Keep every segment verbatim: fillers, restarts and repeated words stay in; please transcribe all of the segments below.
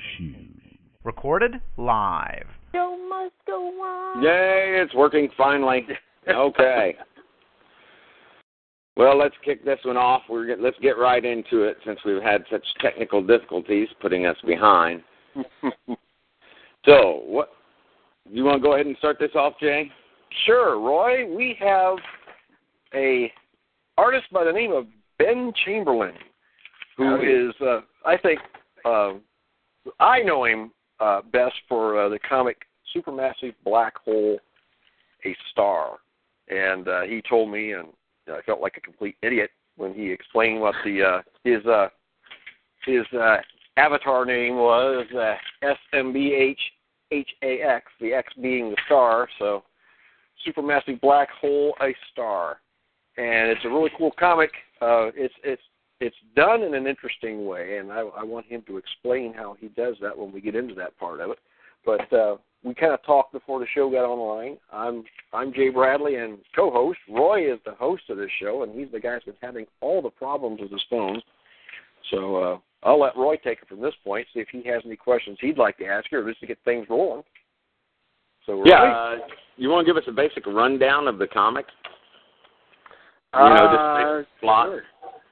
Recorded live. Show must go on. Yay, it's working finally. Okay. Well, let's kick this one off. We're get, let's get right into it since we've had such technical difficulties putting us behind. So, what you want to go ahead and start this off, Jay? Sure, Roy. We have a artist by the name of Ben Chamberlain, who Howdy. is, uh, I think, uh, I know him uh, best for uh, the comic Supermassive Black Hole, A Star. And uh, he told me, and I felt like a complete idiot when he explained what the uh, his uh, his uh, avatar name was, uh, S M B H H A X, the X being the star, so Supermassive Black Hole, A Star. And it's a really cool comic. Uh, it's it's it's done in an interesting way, and I, I want him to explain how he does that when we get into that part of it. But uh, we kind of talked before the show got online. I'm I'm Jay Bradley and co-host. Roy is the host of this show, and he's the guy that's been having all the problems with his phones. So uh, I'll let Roy take it from this point, see if he has any questions he'd like to ask her, just to get things rolling. So Roy? Yeah. Uh, you want to give us a basic rundown of the comic? You know, Uh, just plot. sure.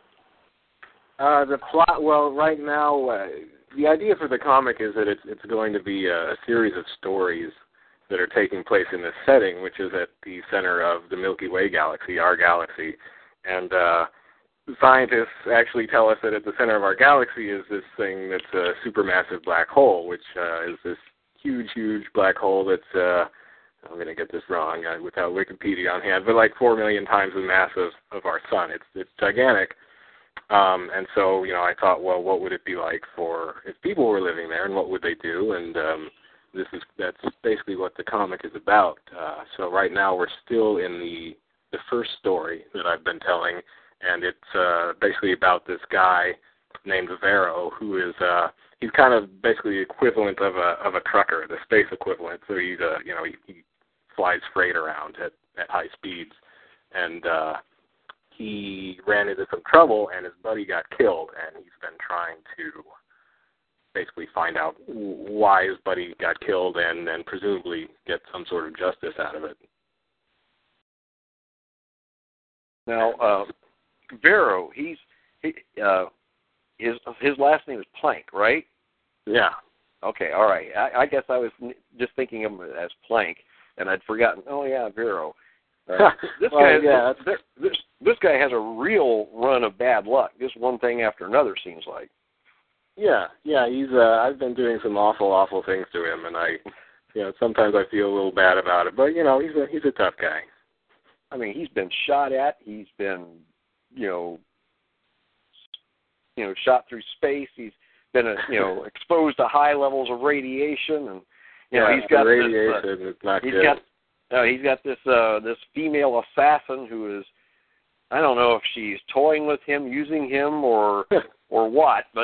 Uh, the plot, well, right now, uh, the idea for the comic is that it's it's going to be a, a series of stories that are taking place in this setting, which is at the center of the Milky Way galaxy, our galaxy. And uh, scientists actually tell us that at the center of our galaxy is this thing that's a supermassive black hole, which uh, is this huge, huge black hole that's, uh, I'm going to get this wrong uh, without Wikipedia on hand, but like four million times the mass of, of our sun. It's it's gigantic. Um, and so, you know, I thought, well, what would it be like for if people were living there, and what would they do? And um, this is that's basically what the comic is about. Uh, so right now we're still in the the first story that I've been telling, and it's uh, basically about this guy named Vero, who is uh, he's kind of basically the equivalent of a of a trucker, the space equivalent. So he's uh, you know he, he flies freight around at, at high speeds, and uh, he ran into some trouble, and his buddy got killed, and he's been trying to basically find out why his buddy got killed and then presumably get some sort of justice out of it. Now, uh, Vero, he's he, uh, his his last name is Plank, right? Yeah. Okay, all right. I, I guess I was just thinking of him as Plank, and I'd forgotten. Oh yeah, Vero. Uh, this well, guy, yeah, this, this this guy has a real run of bad luck. Just one thing after another seems like. Yeah, yeah. He's. Uh, I've been doing some awful, awful things to him, and I, you know, sometimes I feel a little bad about it. But you know, he's a he's a tough guy. I mean, he's been shot at. He's been, you know, you know, shot through space. He's been, a, you know, exposed to high levels of radiation, and you yeah, know, he's got the radiation. this. Uh, It's not he's good. got. No, he's got this uh, this female assassin who is, I don't know if she's toying with him, using him, or or what, but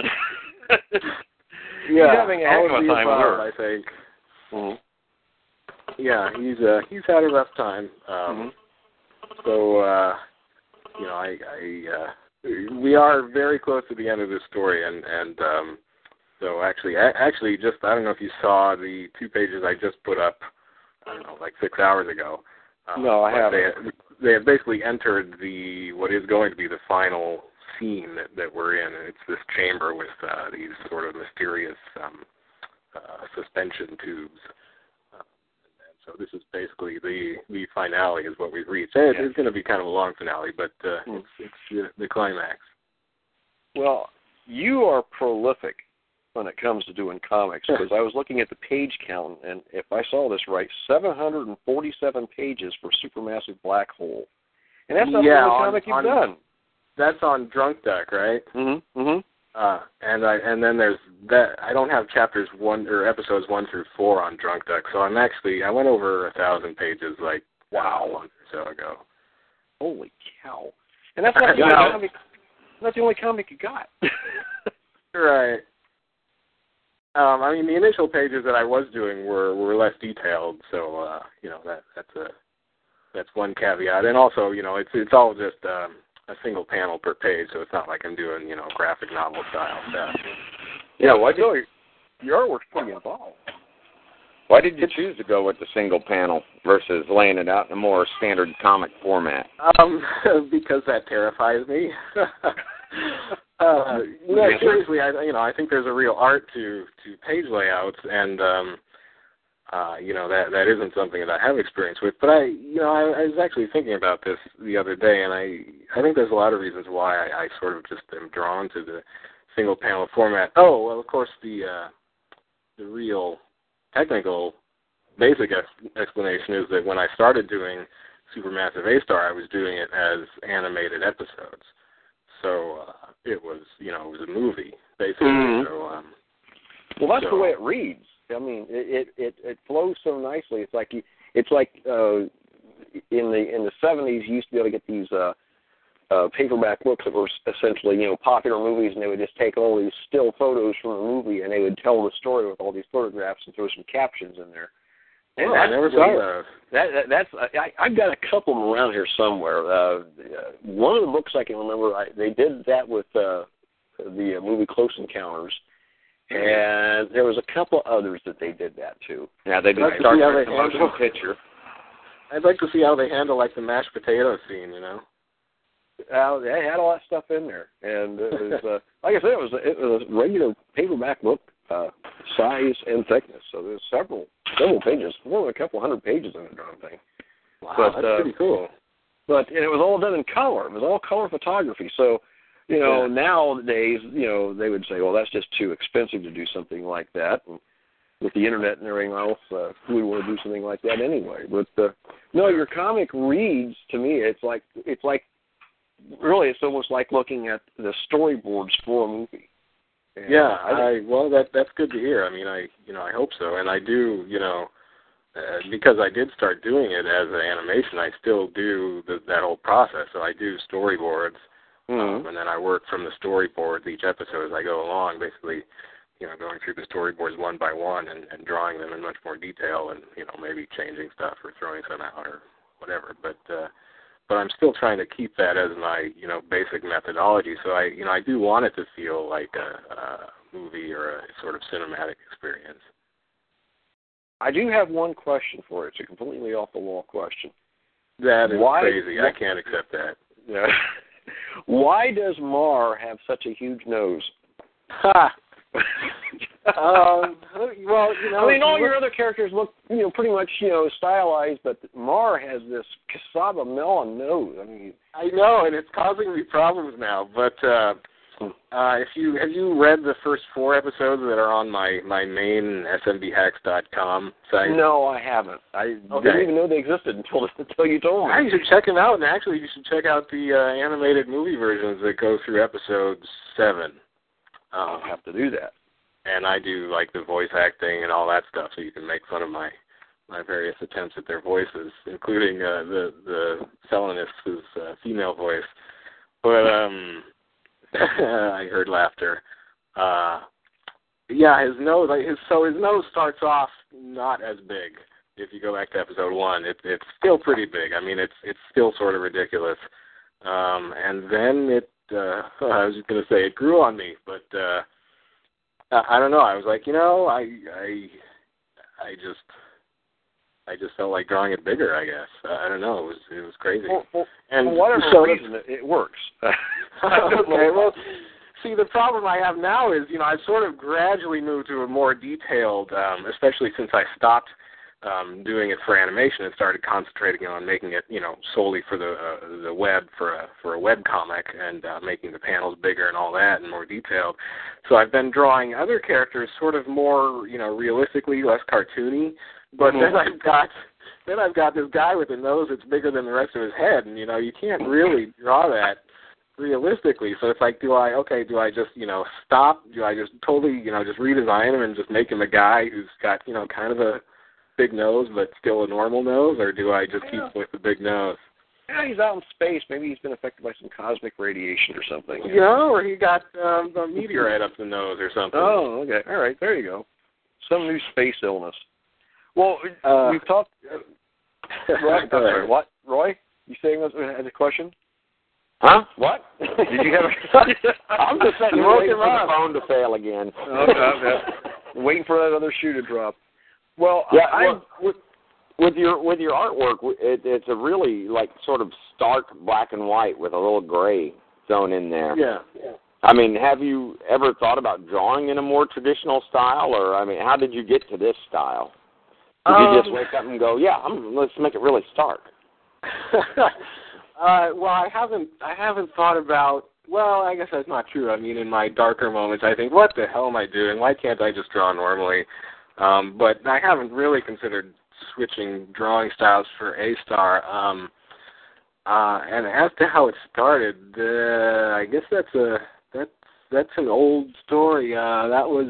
yeah, he's having a heck of all a the time with above, her. I think. Mm-hmm. Yeah, he's uh, he's had a rough time. Um, Mm-hmm. So uh, you know, I, I uh, we are very close to the end of this story, and and um, so actually, actually, just I don't know if you saw the two pages I just put up. I don't know, like six hours ago. Um, No, I haven't. They, they have basically entered the what is going to be the final scene that, that we're in, and it's this chamber with uh, these sort of mysterious um, uh, suspension tubes. Uh, and so this is basically the the finale is what we've reached. And Yeah. it's going to be kind of a long finale, but uh, Mm. it's, it's the, the climax. Well, you are prolific when it comes to doing comics, because I was looking at the page count, and if I saw this right, seven hundred forty-seven pages for Supermassive Black Hole. And that's not Yeah, the only on- comic you've on- done. That's on Drunk Duck, right? Mm-hmm. Mm-hmm. Uh, and I and then there's that. I don't have chapters one or episodes one through four on Drunk Duck, so I'm actually I went over a thousand pages like wow a month or so ago. Holy cow! And that's not the Yeah. only comic. That's the only comic you got. Right. Um, I mean, the initial pages that I was doing were, were less detailed, so uh, you know that that's a that's one caveat. And also, you know, it's it's all just um, a single panel per page, so it's not like I'm doing you know graphic novel style stuff. Yeah, well, I tell you, your artwork's pretty involved. Why did you choose to go with the single panel versus laying it out in a more standard comic format? Um, because that terrifies me. uh, yeah, seriously, I you know I think there's a real art to to page layouts, and um, uh, you know that that isn't something that I have experience with. But I you know I, I was actually thinking about this the other day, and I I think there's a lot of reasons why I, I sort of just am drawn to the single panel format. Oh, well, of course the uh, the real technical basic ex- explanation is that when I started doing Supermassive A-Star, I was doing it as animated episodes. So uh, it was, you know, it was a movie, basically. Mm-hmm. So, um, well, that's so, the way it reads. I mean, it, it, it flows so nicely. It's like you, it's like uh, in the in the seventies, you used to be able to get these uh, uh, paperback books that were essentially, you know, popular movies, and they would just take all these still photos from the movie, and they would tell the story with all these photographs and throw some captions in there. And oh, I never saw that. That, that that's I, I've got a couple of them around here somewhere. Uh, one of the books I can remember, I, they did that with uh, the movie Close Encounters, and there was a couple others that they did that too. Yeah, they did I'd like Star to see how Trek they the motion handle- picture. I'd like to see how they handle like the mashed potato scene, you know. Uh, they had all that stuff in there, and it was uh, like I said, it was it was a regular paperback book, uh, size and thickness. So there's several several pages, more than a couple hundred pages in the darn thing. Wow, but, that's uh, pretty cool. But and it was all done in color. It was all color photography. So, you know, yeah. nowadays, you know, they would say, well, that's just too expensive to do something like that. And with the internet and everything else, uh, who would want to do something like that anyway? But uh, no, your comic reads to me. It's like it's like. Really, it's almost like looking at the storyboards for a movie. And yeah, I, I well, that that's good to hear. I mean, I you know I hope so, and I do. You know, uh, because I did start doing it as an animation, I still do the, that whole process. So I do storyboards, mm-hmm. um, and then I work from the storyboards each episode as I go along. Basically, you know, going through the storyboards one by one and, and drawing them in much more detail, and you know, maybe changing stuff or throwing some out or whatever. But uh, But I'm still trying to keep that as my, you know, basic methodology. So I, you know, I do want it to feel like a, a movie or a sort of cinematic experience. I do have one question for you. It's a completely off the wall question. That is Why, crazy. I can't accept that. Yeah. Why does Mar have such a huge nose? Ha. um, well, you know, I mean, all look, your other characters look, you know, pretty much, you know, stylized, but Mar has this cassava melon nose. I mean, I know, and it's causing me problems now. But uh, uh, if you have you read the first four episodes that are on my my main S M B hacks dot com site? No, I haven't. I okay. didn't even know they existed until until you told me. Yeah, you should check them out, and actually, you should check out the uh, animated movie versions that go through episode seven. I'll have to do that. And I do like the voice acting and all that stuff, so you can make fun of my my various attempts at their voices, including uh, the the Selenist's uh, female voice. But um, I heard laughter. Uh, yeah, his nose. Like his so his nose starts off not as big. If you go back to episode one, it, it's still pretty big. I mean, it's it's still sort of ridiculous. Um, and then it. Uh, I was just going to say it grew on me, but uh, I don't know. I was like, you know, I, I, I just, I just felt like drawing it bigger. I guess I don't know. It was, it was crazy. Well, well, and for whatever so reason, it, it works. Okay. Well, see, the problem I have now is, you know, I've sort of gradually moved to a more detailed, um, especially since I stopped. Um, doing it for animation and started concentrating on making it, you know, solely for the uh, the web for a for a web comic and uh, making the panels bigger and all that and more detailed. So I've been drawing other characters sort of more, you know, realistically, less cartoony. But mm-hmm. then I've got then I've got this guy with a nose that's bigger than the rest of his head, and you know, you can't really draw that realistically. So it's like, do I okay? Do I just you know stop? Do I just totally you know just redesign him and just make him a guy who's got you know kind of a big nose but still a normal nose, or do I just keep with the big nose? Yeah, he's out in space. Maybe he's been affected by some cosmic radiation or something. You know, or he got um, a meteorite up the nose or something. Oh, okay. All right, there you go. Some new space illness. Well, uh, we've talked. Uh, Roy, sorry, what? Roy, you saying this as a question? Huh? What? Did you have a... I'm just setting waiting for the phone to fail again. Okay, okay. waiting for that other shoe to drop. Well, yeah, I, well, with, with your with your artwork, it, it's a really like sort of stark black and white with a little gray zone in there. Yeah. yeah. I mean, have you ever thought about drawing in a more traditional style, or I mean, how did you get to this style? Did um, you just wake up and go, yeah, I'm, let's make it really stark? uh, well, I haven't I haven't thought about. Well, I guess that's not true. I mean, in my darker moments, I think, what the hell am I doing? Why can't I just draw normally? Um, but I haven't really considered switching drawing styles for A-Star. Um, uh, and as to how it started, uh, I guess that's a that's that's an old story. Uh, that was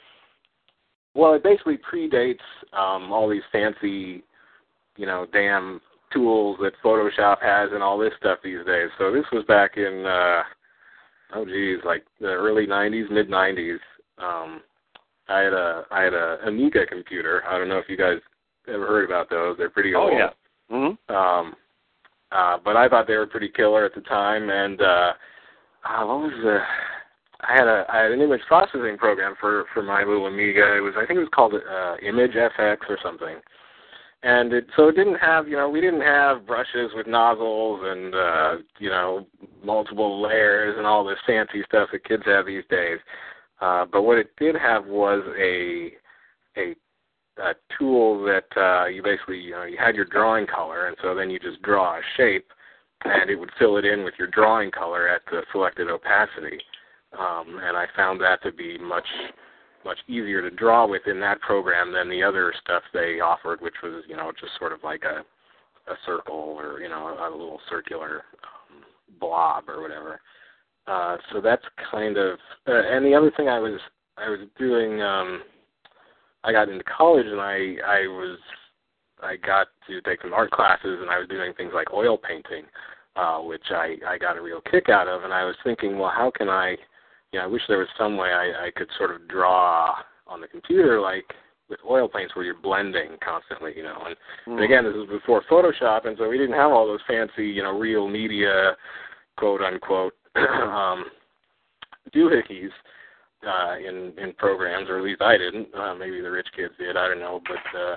well, it basically predates um, all these fancy, you know, damn tools that Photoshop has and all this stuff these days. So this was back in, uh, oh geez, like the early nineties, mid nineties. Um, I had a I had a Amiga computer. I don't know if you guys ever heard about those. They're pretty old. Oh yeah. Mm-hmm. Um, uh, but I thought they were pretty killer at the time. And uh, uh, what was the? I had a I had an image processing program for for my little Amiga. It was I think it was called uh, Image F X or something. And it, so it didn't have, you know, we didn't have brushes with nozzles and, uh, you know, multiple layers and all this fancy stuff that kids have these days. Uh, but what it did have was a a, a tool that uh, you basically, you know, you had your drawing color, and so then you just draw a shape, and it would fill it in with your drawing color at the selected opacity. Um, and I found that to be much much easier to draw with in that program than the other stuff they offered, which was, you know, just sort of like a a circle or, you know, a little circular um, blob or whatever. Uh, so that's kind of, uh, and the other thing I was I was doing, um, I got into college and I I was I got to take some art classes and I was doing things like oil painting, uh, which I I got a real kick out of, and I was thinking, well, how can I Yeah, I wish there was some way I, I could sort of draw on the computer, like with oil paints, where you're blending constantly, you know. And, mm. and again, this was before Photoshop, and so we didn't have all those fancy, you know, real media, quote unquote, um, doohickeys uh, in in programs, or at least I didn't. Uh, maybe the rich kids did. I don't know. But uh,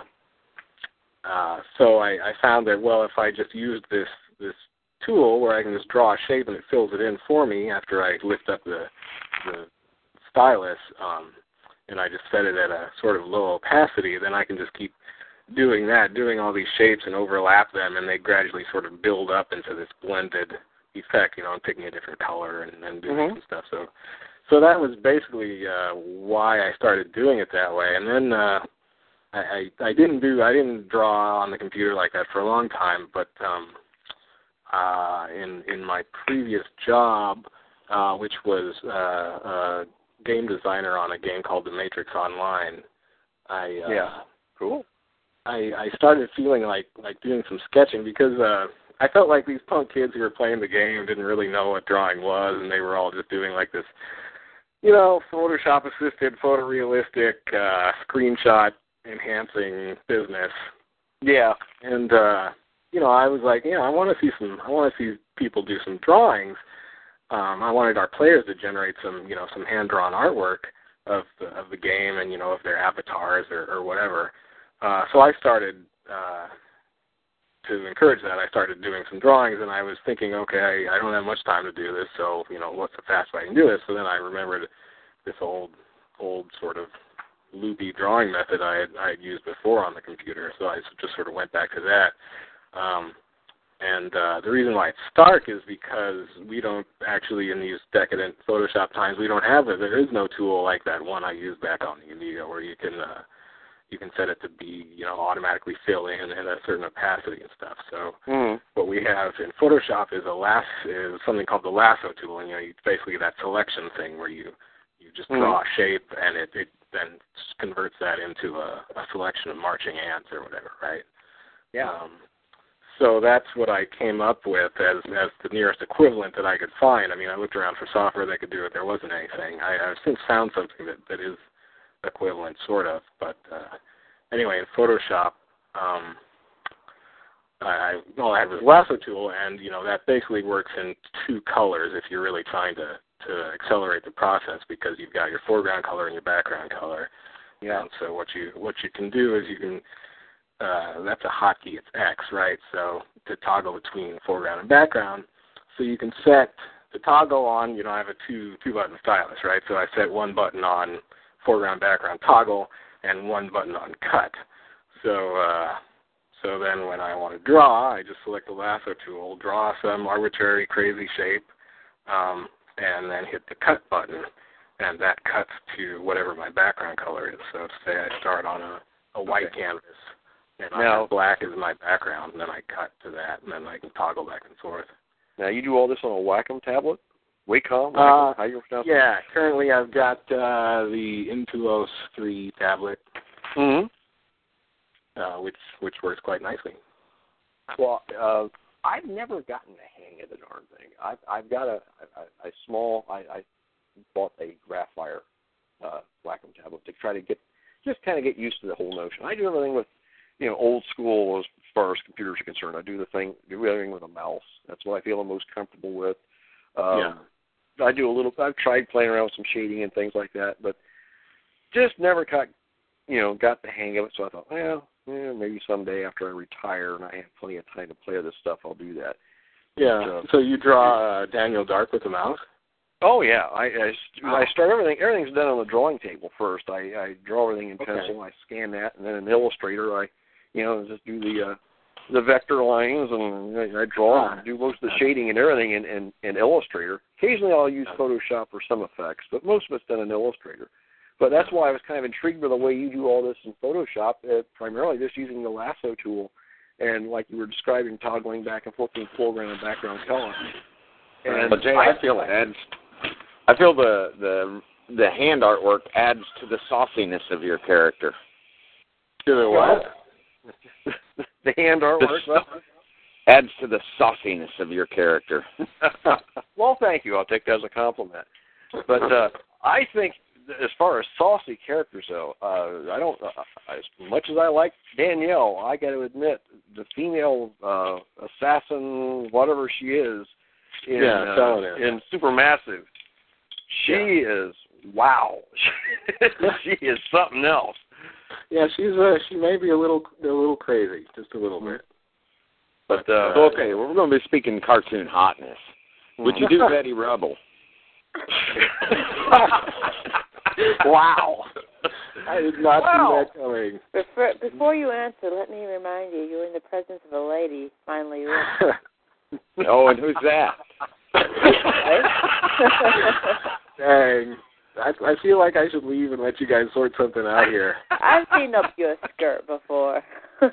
uh, so I, I found that, well, if I just used this this tool where I can just draw a shape and it fills it in for me after I lift up the the stylus, um, and I just set it at a sort of low opacity, then I can just keep doing that, doing all these shapes and overlap them, and they gradually sort of build up into this blended effect, you know, and picking a different color and, and doing mm-hmm. some stuff. So so that was basically uh, why I started doing it that way. And then uh, I, I, I didn't do, I didn't draw on the computer like that for a long time, but um, uh, in, in my previous job, Uh, which was uh, a game designer on a game called The Matrix Online. I uh, yeah, cool. I, I started feeling like like doing some sketching because uh, I felt like these punk kids who were playing the game didn't really know what drawing was, and they were all just doing like this, you know, Photoshop-assisted, photorealistic, uh, screenshot enhancing business. Yeah, and uh, you know, I was like, yeah, I want to see some, I want to see people do some drawings. Um, I wanted our players to generate some, you know, some hand-drawn artwork of the, of the game and, you know, of their avatars or, or whatever. Uh, so I started uh, to encourage that. I started doing some drawings, and I was thinking, okay, I, I don't have much time to do this, so, you know, what's the fast way I can do this? So then I remembered this old, old sort of loopy drawing method I had, I had used before on the computer, so I just sort of went back to that. Um, And uh, the reason why it's stark is because we don't actually, in these decadent Photoshop times, we don't have it. There is no tool like that one I used back on the Amiga where you can uh, you can set it to be, you know, automatically fill in at a certain opacity and stuff. So mm. what we have in Photoshop is a las is something called the lasso tool, and you know, it's basically that selection thing where you you just draw mm. a shape and it, it then converts that into a, a selection of marching ants or whatever, right? Yeah. Um, So that's what I came up with as as the nearest equivalent that I could find. I mean, I looked around for software that could do it. There wasn't anything. I, I've since found something that, that is equivalent, sort of. But uh, anyway, in Photoshop, um, I, all I had was lasso tool, and you know that basically works in two colors if you're really trying to to accelerate the process, because you've got your foreground color and your background color. Yeah. And so what you what you can do is you can uh, that's a hotkey. It's X, right? So to toggle between foreground and background, so you can set the toggle on. You know, I have a two two button stylus, right? So I set one button on foreground background toggle and one button on cut. So uh, so then when I want to draw, I just select the lasso tool, draw some arbitrary crazy shape, um, and then hit the cut button, and that cuts to whatever my background color is. So say I start on a, a white Okay. canvas, and Now, I have black as my background, and then I cut to that, and then I can toggle back and forth. Now, you do all this on a Wacom tablet? Wacom? Uh, How you pronounce Yeah, currently I've got uh, the Intuos three tablet, it? Mm-hmm. uh, which which works quite nicely. Well, uh, I've never gotten the hang of the darn thing. I've I've got a a, a small. I, I bought a Graphire uh, Wacom tablet to try to get just kind of get used to the whole notion. I do everything with, you know, old school as far as computers are concerned. I do the thing, do everything with a mouse. That's what I feel I'm most comfortable with. Um, yeah. I do a little. I've tried playing around with some shading and things like that, but just never got, you know, got the hang of it. So I thought, well, yeah, maybe someday after I retire and I have plenty of time to play with this stuff, I'll do that. Yeah. But, uh, so you draw uh, Daniel Dark with a mouse? Oh yeah, I I, Oh. I start everything. Everything's done on the drawing table first. I, I draw everything in Okay. pencil. I scan that, and then in Illustrator, I, you know, just do the uh, the vector lines, and I, I draw Ah. and do most of the shading and everything in, in, in Illustrator. Occasionally, I'll use Photoshop for some effects, but most of it's done in Illustrator. But that's why I was kind of intrigued by the way you do all this in Photoshop, uh, primarily just using the lasso tool, and like you were describing, toggling back and forth between foreground and background color. And But Jay, I feel it adds. I feel the the the hand artwork adds to the sauciness of your character. To the what? the hand artwork. The, adds to the sauciness of your character. Well, thank you. I'll take that as a compliment. But uh, I think, as far as saucy characters, though, uh, I don't. Uh, as much as I like Danielle, I got to admit the female uh, assassin, whatever she is, in Yeah, uh, Paladin. in Supermassive, she Yeah. is wow. She is something else. Yeah, she's uh, she may be a little a little crazy, just a little bit. But uh, So, okay, well, we're going to be speaking cartoon hotness. Would you do Betty Rubble? Wow. I did not Wow. see that coming. Before, before you answer, let me remind you, you're in the presence of a lady, finally. Oh, and who's that? Dang. I, I feel like I should leave and let you guys sort something out here. I've seen up your skirt before.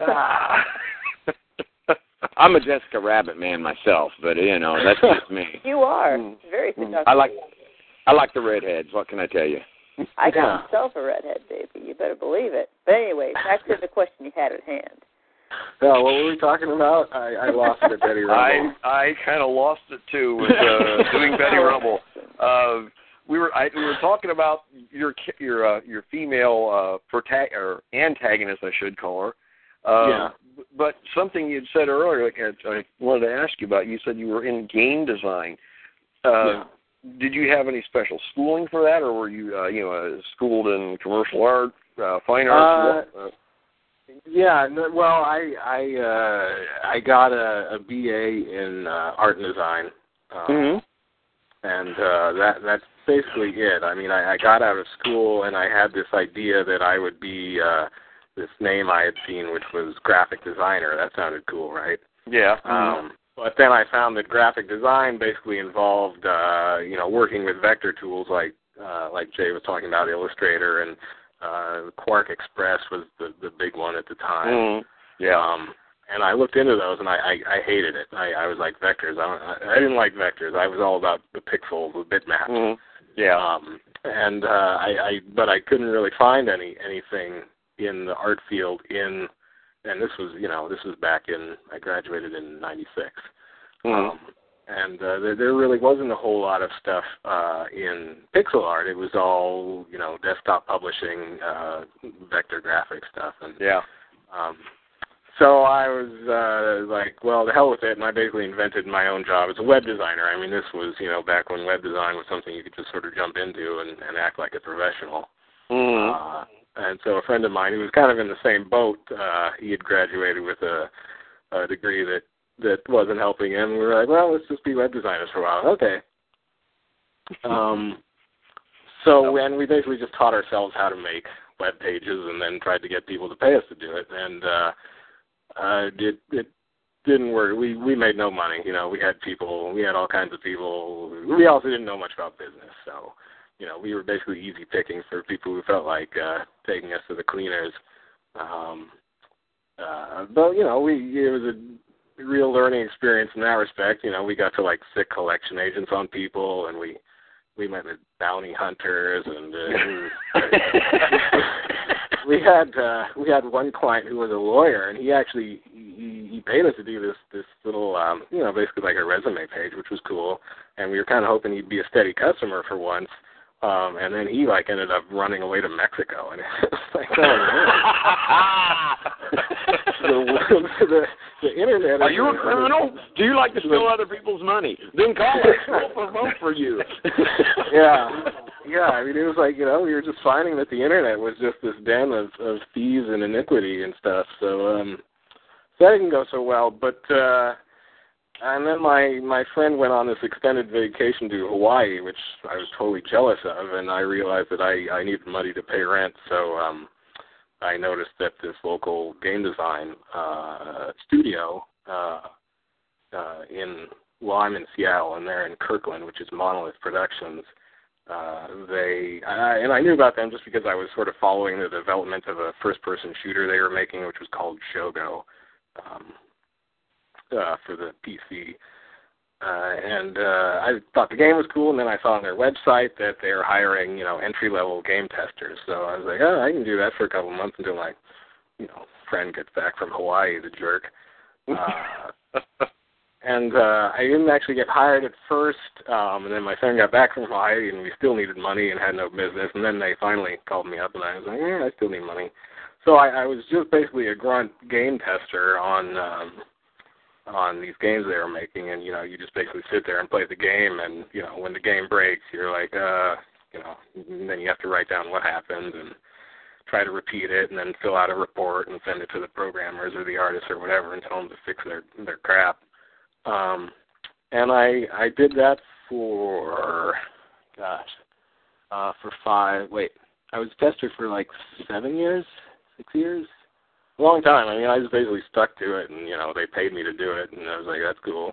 I'm a Jessica Rabbit man myself, but, you know, that's just me. You are. Mm. Very seductive. I like I like the redheads. What can I tell you? I got Yeah. myself a redhead, baby. You better believe it. But anyway, back to the question you had at hand. No, what were we talking about? I, I lost it at Betty Rubble. I I kind of lost it too with uh, doing Betty Rubble. Uh, we were I, we were talking about your your uh, your female uh, prota- or antagonist, I should call her. Uh, Yeah. But something you'd said earlier, like, I wanted to ask you about. You said you were in game design. Uh, Yeah. Did you have any special schooling for that, or were you uh, you know uh, schooled in commercial art, uh, fine arts? Uh, Yeah, no, well, I I uh, I got a, a B A in uh, art and design, um, Mm-hmm. and uh, that that's basically it. I mean, I, I got out of school and I had this idea that I would be uh, this name I had seen, which was graphic designer. That sounded cool, right? Yeah. Um, but then I found that graphic design basically involved, uh, you know, working with vector tools like uh, like Jay was talking about, Illustrator, and uh, Quark Express was the, the big one at the time. Mm-hmm. Yeah. Um, and I looked into those, and I, I, I hated it. I, I was like, vectors. I, don't, I didn't like vectors. I was all about the pixels, the bitmaps. Mm-hmm. Yeah. Um, and uh, I, I, but I couldn't really find any anything in the art field in. And this was, you know, this was back in. I graduated in ninety-six. Mm-hmm. Um, and uh, there, there really wasn't a whole lot of stuff uh, in pixel art. It was all, you know, desktop publishing, uh, vector graphic stuff. And Yeah. um, so I was uh, like, well, the hell with it, and I basically invented my own job as a web designer. I mean, this was, you know, back when web design was something you could just sort of jump into and, and act like a professional. Mm-hmm. Uh, and so a friend of mine who was kind of in the same boat, uh, he had graduated with a, a degree that, that wasn't helping him. We were like, well, let's just be web designers for a while. Okay. Um, so and we basically just taught ourselves how to make web pages and then tried to get people to pay us to do it. And uh, uh, it, it didn't work. We we made no money. You know, we had people, we had all kinds of people. We also didn't know much about business. So, you know, we were basically easy pickings for people who felt like uh, taking us to the cleaners. Um, uh, but, you know, we it was a real learning experience in that respect. You know, we got to, like, sick collection agents on people, and we we met with bounty hunters, and uh, we had uh, we had one client who was a lawyer, and he actually he, he paid us to do this this little um, you know, basically like a resume page, which was cool, and we were kind of hoping he'd be a steady customer for once. Um, and then he like ended up running away to Mexico, and it was like, oh, the, the, the internet. Are you a criminal? Do you like to steal other people's money? Then call us. We'll vote for you. yeah, yeah. I mean, it was like, you know, we were just finding that the internet was just this den of, of thieves and iniquity and stuff. So um, that didn't go so well, but. Uh, And then my, my friend went on this extended vacation to Hawaii, which I was totally jealous of, and I realized that I, I needed money to pay rent, so um, I noticed that this local game design uh, studio uh, uh, in, well, I'm in Seattle, and they're in Kirkland, which is Monolith Productions. Uh, they, I, and I knew about them just because I was sort of following the development of a first-person shooter they were making, which was called Shogo. Um, Uh, for the P C, uh, and uh, I thought the game was cool, and then I saw on their website that they're hiring, you know, entry-level game testers. So I was like, oh, I can do that for a couple of months until my, you know, friend gets back from Hawaii, the jerk. Uh, and uh, I didn't actually get hired at first, um, and then my friend got back from Hawaii, and we still needed money and had no business, and then they finally called me up, and I was like, yeah, I still need money. So I, I was just basically a grunt game tester on um, on these games they were making, and, you know, you just basically sit there and play the game, and, you know, when the game breaks, you're like, uh, you know, and then you have to write down what happened and try to repeat it and then fill out a report and send it to the programmers or the artists or whatever and tell them to fix their, their crap. Um, and I I did that for, gosh, uh, for five, wait, I was a tester for like seven years, six years? A long time. I mean, I just basically stuck to it, and, you know, they paid me to do it, and I was like, that's cool.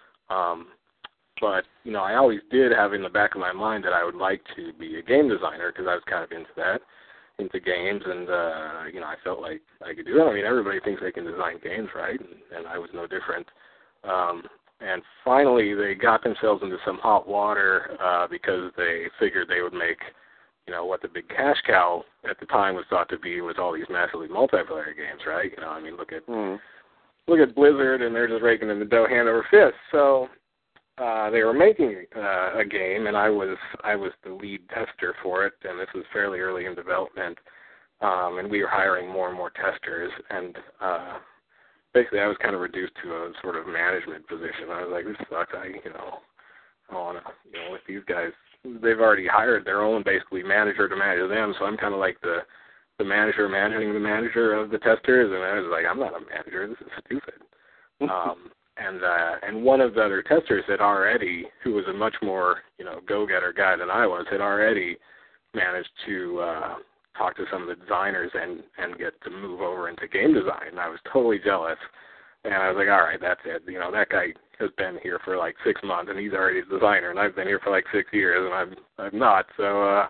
Um, but, you know, I always did have in the back of my mind that I would like to be a game designer because I was kind of into that, into games, and, uh, you know, I felt like I could do it. I mean, everybody thinks they can design games, right? And, and I was no different. Um, and finally, they got themselves into some hot water uh, because they figured they would make, you know, what the big cash cow at the time was thought to be was all these massively multiplayer games, right? You know, I mean, look at mm. look at Blizzard, and they're just raking in the dough hand over fist. So uh, they were making uh, a game, and I was I was the lead tester for it, and this was fairly early in development, um, and we were hiring more and more testers, and uh, basically I was kind of reduced to a sort of management position. I was like, this sucks. I, you know, I want to, you know, with these guys. They've already hired their own basically manager to manage them, so I'm kind of like the the manager managing the manager of the testers, and I was like, I'm not a manager, this is stupid. um, and uh, and one of the other testers had already, who was a much more, you know, go-getter guy than I was, had already managed to uh, talk to some of the designers and, and get to move over into game design, and I was totally jealous. And I was like, all right, that's it. You know, that guy has been here for like six months, and he's already a designer, and I've been here for like six years, and I'm I'm not. So, uh,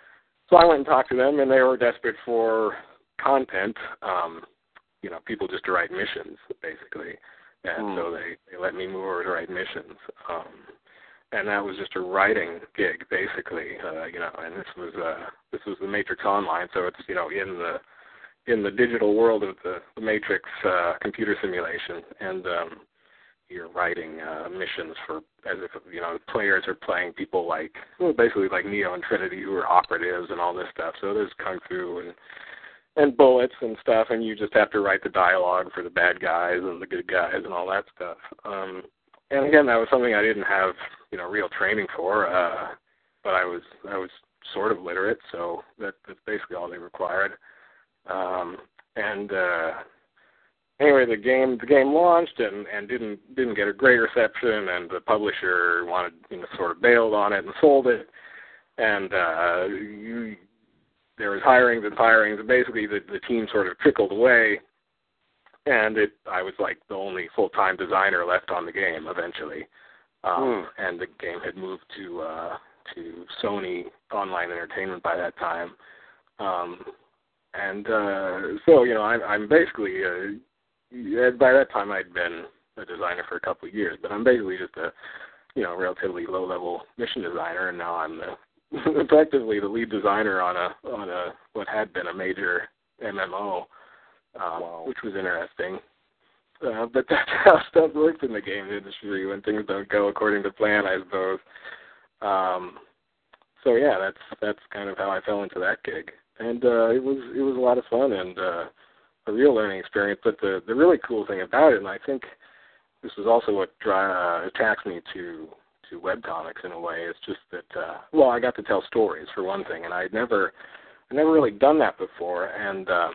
so I went and talked to them, and they were desperate for content. Um, you know, people just to write missions, basically, and mm. so they, they let me move over to write missions. Um, and that was just a writing gig, basically. Uh, you know, and this was uh, this was the Matrix Online, so it's, you know, in the in the digital world of the, the Matrix uh, computer simulation, and um, you're writing uh, missions for, as if, you know, players are playing people like, well, basically like Neo and Trinity, who are operatives and all this stuff. So there's kung fu and and bullets and stuff, and you just have to write the dialogue for the bad guys and the good guys and all that stuff. Um, and again, that was something I didn't have, you know, real training for, uh, but I was I was sort of literate, so that, that's basically all they required. Um, and uh, anyway, the game the game launched and, and didn't didn't get a great reception, and the publisher wanted, you know, sort of bailed on it and sold it. And uh, you, there was hirings and firings, and basically the, the team sort of trickled away. And it, I was like the only full-time designer left on the game eventually. Um, mm. And the game had moved to uh, to Sony Online Entertainment by that time. Um, and uh, so, you know, I'm, I'm basically, uh, by that time I'd been a designer for a couple of years, but I'm basically just a, you know, relatively low-level mission designer, and now I'm the, effectively the lead designer on a on a what had been a major M M O. Um, wow. Which was interesting. Uh, but that's how stuff works in the game industry when things don't go according to plan, I suppose. Um, so yeah, that's that's kind of how I fell into that gig, and uh, it was it was a lot of fun and uh, a real learning experience. But the the really cool thing about it, and I think this was also what uh, attracts me to to webcomics in a way, is just that uh, well, I got to tell stories for one thing, and I'd never I'd never really done that before, and um,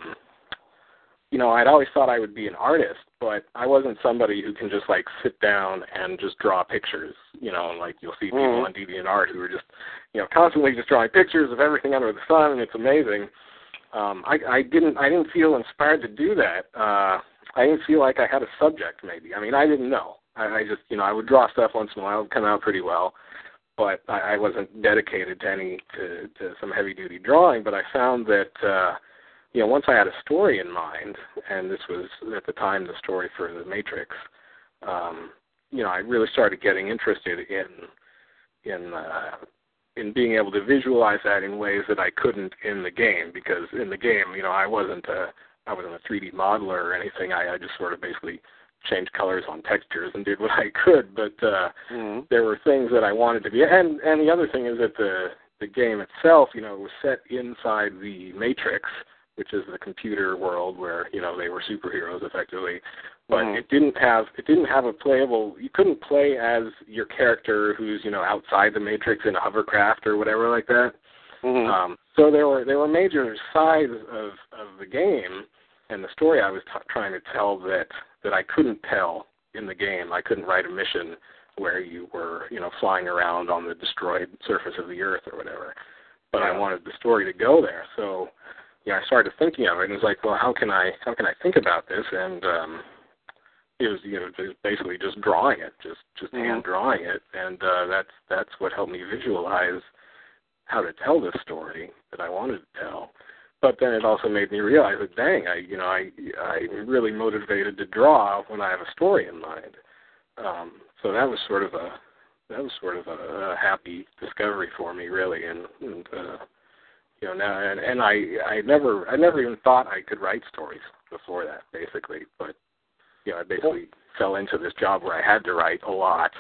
you know, I'd always thought I would be an artist, but I wasn't somebody who can just, like, sit down and just draw pictures, you know, and, like, you'll see people mm-hmm. on DeviantArt who are just, you know, constantly just drawing pictures of everything under the sun, and it's amazing. Um, I, I didn't I didn't feel inspired to do that. Uh, I didn't feel like I had a subject, maybe. I mean, I didn't know. I, I just, you know, I would draw stuff once in a while. It would come out pretty well, but I, I wasn't dedicated to any, to, to some heavy-duty drawing, but I found that, uh, you know, once I had a story in mind, and this was at the time the story for The Matrix, um, you know, I really started getting interested in in uh, in being able to visualize that in ways that I couldn't in the game, because in the game, you know, I wasn't a I wasn't a three D modeler or anything. I, I just sort of basically changed colors on textures and did what I could. But uh, mm-hmm. there were things that I wanted to be, and and the other thing is that the the game itself, you know, was set inside the Matrix, which is the computer world where, you know, they were superheroes effectively, but mm-hmm. it didn't have it didn't have a playable. You couldn't play as your character who's, you know, outside the Matrix in a hovercraft or whatever like that. Mm-hmm. Um, so there were there were major sides of, of the game and the story I was t- trying to tell that that I couldn't tell in the game. I couldn't write a mission where you were, you know, flying around on the destroyed surface of the Earth or whatever. But yeah. I wanted the story to go there, so. Yeah, I started thinking of it, and it was like, well, how can I how can I think about this? And um, it was, you know, basically just drawing it, just just mm-hmm. hand drawing it, and uh, that's that's what helped me visualize how to tell this story that I wanted to tell. But then it also made me realize that, dang, I you know I I'm really motivated to draw when I have a story in mind. Um, so that was sort of a that was sort of a, a happy discovery for me, really, and. and uh, You know, now, and, and I, I never, I never even thought I could write stories before that, basically. But, you know, I basically well, fell into this job where I had to write a lot,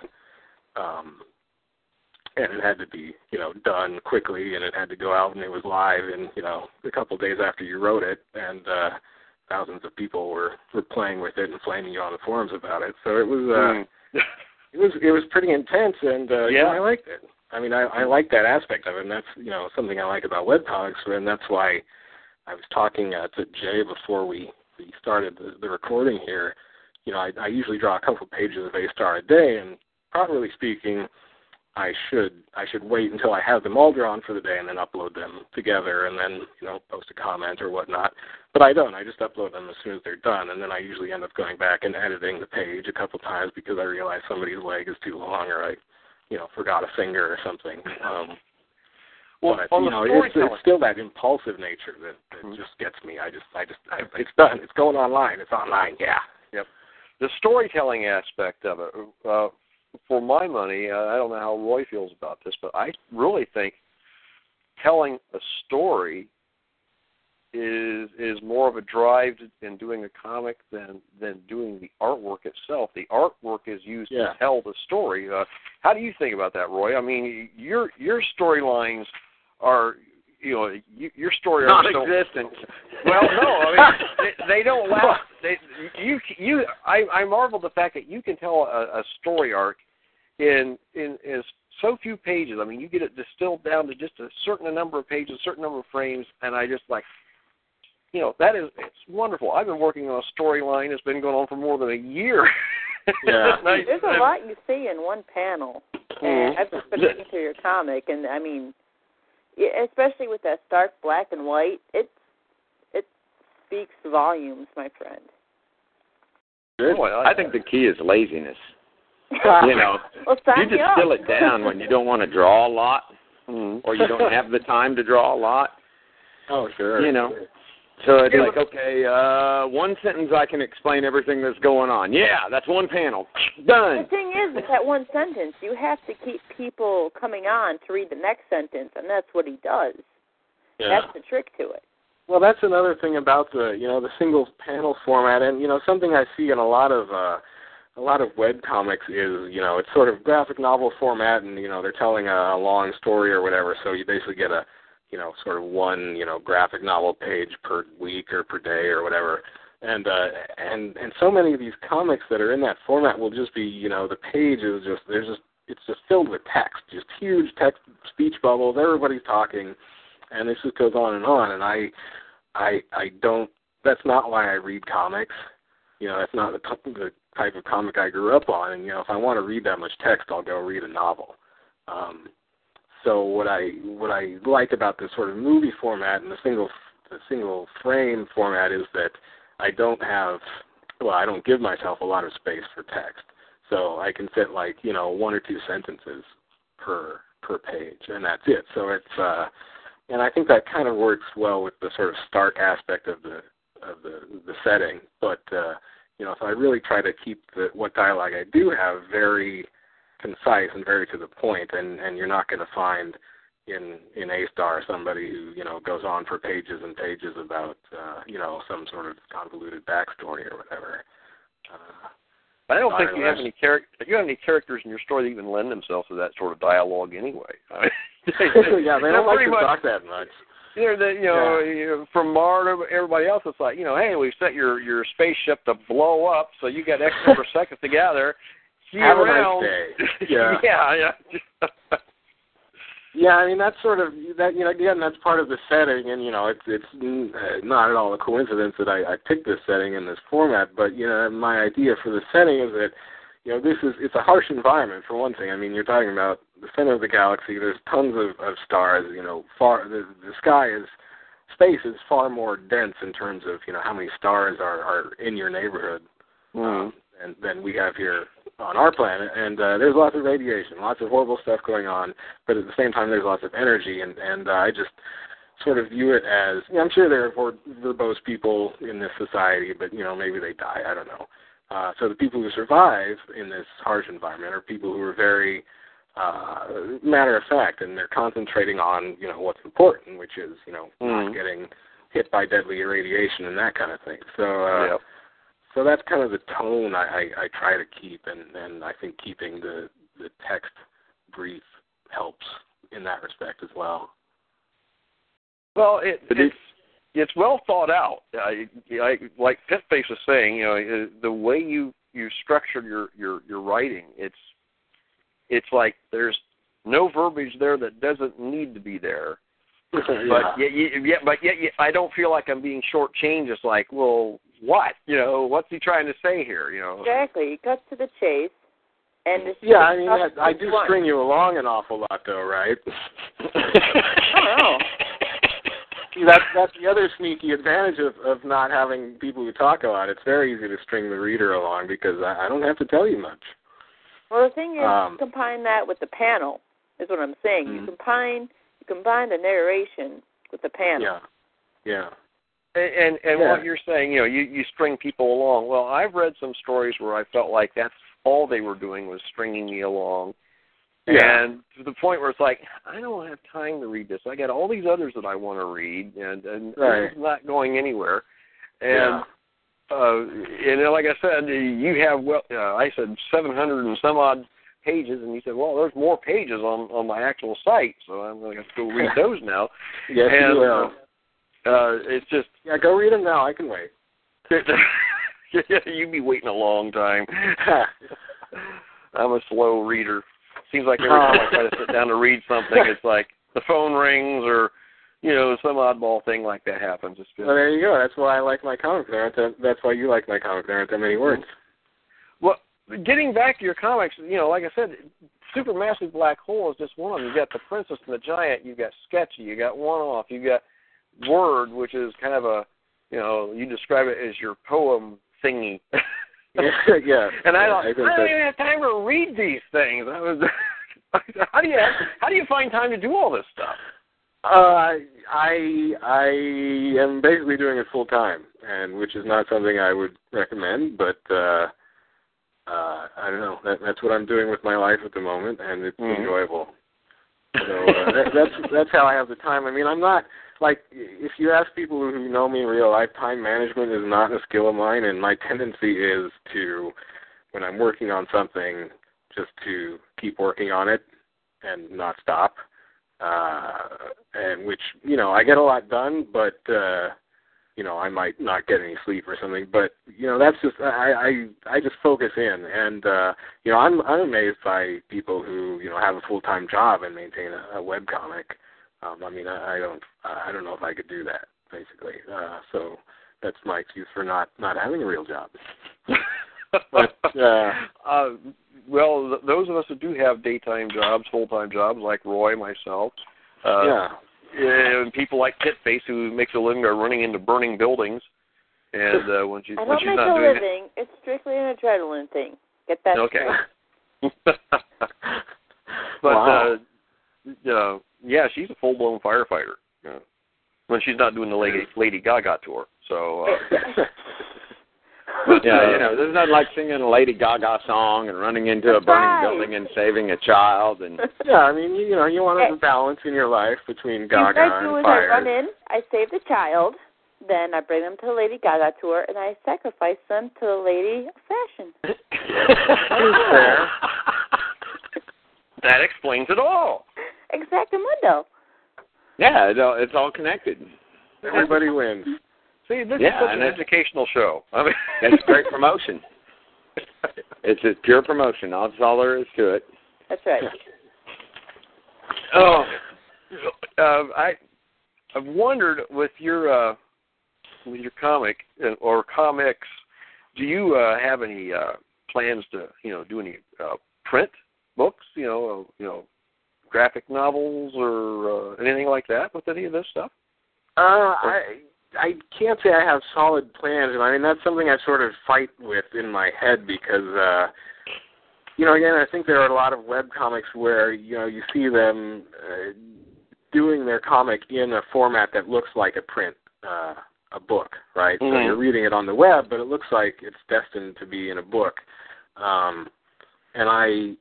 um, and it had to be, you know, done quickly, and it had to go out, and it was live, and you know, a couple of days after you wrote it, and uh, thousands of people were, were playing with it and flaming you on the forums about it. So it was, uh, mm. it was, it was pretty intense, and uh, yeah, you know, I liked it. I mean, I, I like that aspect of it, and that's, you know, something I like about webcomics, and that's why I was talking uh, to Jay before we, we started the, the recording here. You know, I, I usually draw a couple pages of A-Star a day, and properly speaking, I should I should wait until I have them all drawn for the day and then upload them together and then, you know, post a comment or whatnot. But I don't. I just upload them as soon as they're done, and then I usually end up going back and editing the page a couple times because I realize somebody's leg is too long or I you know, forgot a finger or something. Um, well, but, you know, it's, it's still that impulsive nature that, that mm-hmm. just gets me. I just, I just, I, it's done. It's going online. It's online. Yeah. Yep. The storytelling aspect of it, uh, for my money, uh, I don't know how Roy feels about this, but I really think telling a story is is more of a drive in doing a comic than than doing the artwork itself. The artwork is used yeah. to tell the story. Uh, how do you think about that, Roy? I mean, your your storylines are, you know, you, your story are non-existent. So, well, no, I mean they, they don't last. They, you you I, I marvel the fact that you can tell a, a story arc in in as so few pages. I mean, you get it distilled down to just a certain number of pages, a certain number of frames, and I just like, you know, that is, it's wonderful. I've been working on a storyline that's been going on for more than a year. Yeah. nice. There's a lot you see in one panel. And I've just been reading through your comic, and I mean, especially with that stark black and white, it it speaks volumes, my friend. Good. Oh, I, I think the key is laziness. You know, well, you just distill it down when you don't want to draw a lot, mm-hmm. or you don't have the time to draw a lot. Oh, sure. You know, so it's like, okay, uh, one sentence I can explain everything that's going on. Yeah, that's one panel. Done. The thing is, with that one sentence, you have to keep people coming on to read the next sentence, and that's what he does. Yeah. That's the trick to it. Well, that's another thing about the, you know, the single panel format, and you know, something I see in a lot of uh, a lot of web comics is, you know, it's sort of graphic novel format, and you know, they're telling a, a long story or whatever, so you basically get a, you know, sort of one, you know, graphic novel page per week or per day or whatever, and uh, and and so many of these comics that are in that format will just be, you know, the page is just there's just it's just filled with text, just huge text, speech bubbles, everybody's talking, and this just goes on and on, and I. I I don't. That's not why I read comics. You know, that's not the, the type of comic I grew up on. And you know, if I want to read that much text, I'll go read a novel. Um, so what I what I like about this sort of movie format and the single the single frame format is that I don't have well, I don't give myself a lot of space for text. So I can fit like you know one or two sentences per per page, and that's it. So it's uh, And I think that kind of works well with the sort of stark aspect of the of the the setting. But uh, you know, if I really try to keep the what dialogue I do have very concise and very to the point, and, and you're not going to find in in A-Star somebody who you know goes on for pages and pages about uh, you know some sort of convoluted backstory or whatever. Uh, I don't think you have any char- you have any characters in your story that even lend themselves to that sort of dialogue anyway. I mean, yeah, they don't like to much, talk that much. You know, the, you know, yeah. you know, from Mar to everybody else, it's like, you know, hey, we've set your, your spaceship to blow up, so you got X number of seconds to gather. See you Have around. a nice day. Yeah, yeah, yeah. Yeah, I mean that's sort of that. You know, again, that's part of the setting, and you know, it's it's uh, not at all a coincidence that I, I picked this setting in this format. But you know, my idea for the setting is that you know this is it's a harsh environment for one thing. I mean, you're talking about the center of the galaxy. There's tons of, of stars. You know, far the the sky is space is far more dense in terms of you know how many stars are, are in your neighborhood, mm-hmm. um, and than we have here on our planet, and uh, there's lots of radiation, lots of horrible stuff going on, but at the same time there's lots of energy, and, and uh, I just sort of view it as, you know, I'm sure there are verbose people in this society, but, you know, maybe they die, I don't know. Uh, so the people who survive in this harsh environment are people who are very uh, matter-of-fact, and they're concentrating on, you know, what's important, which is, you know, mm. not getting hit by deadly irradiation and that kind of thing. So, uh, yep. So that's kind of the tone I, I, I try to keep, and, and I think keeping the, the text brief helps in that respect as well. Well, it, it's it's well thought out. I, I, like Pitface was saying, you know, the way you, you structured your, your, your writing, it's it's like there's no verbiage there that doesn't need to be there. yeah. But yet, yet, but yet, I don't feel like I'm being shortchanged. It's like, well. What? You know, what's he trying to say here, you know? Exactly. He cuts to the chase. And the yeah, I mean, that, I do one. string you along an awful lot, though, right? I don't know. See, that's, that's the other sneaky advantage of, of not having people who talk a lot. It's very easy to string the reader along because I, I don't have to tell you much. Well, the thing is, um, you combine that with the panel, is what I'm saying. Mm-hmm. You combine you combine the narration with the panel. Yeah, yeah. And and, and yeah. what you're saying, you know, you, you string people along. Well, I've read some stories where I felt like that's all they were doing was stringing me along. Yeah. And to the point where it's like, I don't have time to read this. I got all these others that I want to read, and, and right. this is not going anywhere. And, yeah. uh, and like I said, you have, well, uh, I said seven hundred and some odd pages, and you said, well, there's more pages on, on my actual site, so I'm going to have to go read those now. Yes, and, you will. Uh, it's just... Yeah, go read them now. I can wait. You'd be waiting a long time. I'm a slow reader. Seems like every time I try to sit down to read something, it's like the phone rings or, you know, some oddball thing like that happens. It's just, well, there you go. That's why I like my comics. There aren't that, that's why you like my comics. There aren't that many words. Well, getting back to your comics, you know, like I said, Supermassive Black Hole is just one of them. You got The Princess and the Giant, you got Sketchy, you got One Off, you got Word, which is kind of a, you know, you describe it as your poem thingy. yeah, yeah. And I, yeah, don't, I, I don't that, even have time to read these things. I was, how do you have, how do you find time to do all this stuff? Uh, I I am basically doing it full time, and which is not something I would recommend, but uh, uh, I don't know. That, that's what I'm doing with my life at the moment, and it's mm-hmm. enjoyable. So uh, that, that's that's how I have the time. I mean, I'm not like if you ask people who know me in real life, time management is not a skill of mine, and my tendency is to, when I'm working on something, just to keep working on it and not stop. Uh, and which, you know, I get a lot done, but, uh, you know, I might not get any sleep or something, but, you know, that's just, I, I, I just focus in, and, uh, you know, I'm, I'm amazed by people who, you know, have a full-time job and maintain a, a webcomic. Um, I mean, I, I don't, I don't know if I could do that, basically, uh, so that's my excuse for not, not having a real job. But, uh, uh, well, th- those of us who do have daytime jobs, full-time jobs, like Roy, myself, uh, yeah, and people like Titface, who makes a living by running into burning buildings, and uh, when she's I when don't she's make not a doing living. It, it's strictly an adrenaline thing. Get that okay. straight. But wow. uh, you know, yeah, she's a full-blown firefighter. You know, when she's not doing the Lady, Lady Gaga tour, so. Uh, Yeah, you know, there's nothing like singing a Lady Gaga song and running into a burning right. building and saving a child. And yeah, I mean, you, you know, you want to have a balance in your life between Gaga what I do and is fire. I run in, I save the child, then I bring them to the Lady Gaga tour, and I sacrifice them to the Lady of Fashion. Fair. That explains it all. Exactamundo. yeah, it's all, it's all connected. Everybody wins. See, this yeah, is such and an it's, educational show. I mean, it's great promotion. It's a pure promotion. That's all there is to it. That's right. Oh, uh, I I've wondered with your uh, with your comic or comics, do you uh, have any uh, plans to you know do any uh, print books? You know, uh, you know, graphic novels or uh, anything like that with any of this stuff? Uh, I. I can't say I have solid plans, and I mean that's something I sort of fight with in my head because, uh, you know, again, I think there are a lot of webcomics where you know you see them uh, doing their comic in a format that looks like a print, uh, a book, right? Mm-hmm. So you're reading it on the web, but it looks like it's destined to be in a book, um, and I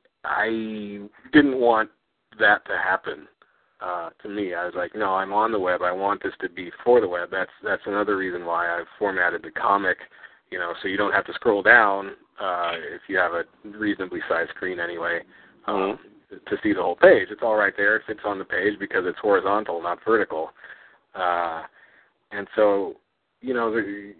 I didn't want that to happen. Uh, to me, I was like, no, I'm on the web. I want this to be for the web. That's that's another reason why I've formatted the comic, you know, so you don't have to scroll down uh, if you have a reasonably sized screen anyway um, mm-hmm. to see the whole page. It's all right there. It fits on the page because it's horizontal, not vertical. Uh, and so, you know, the,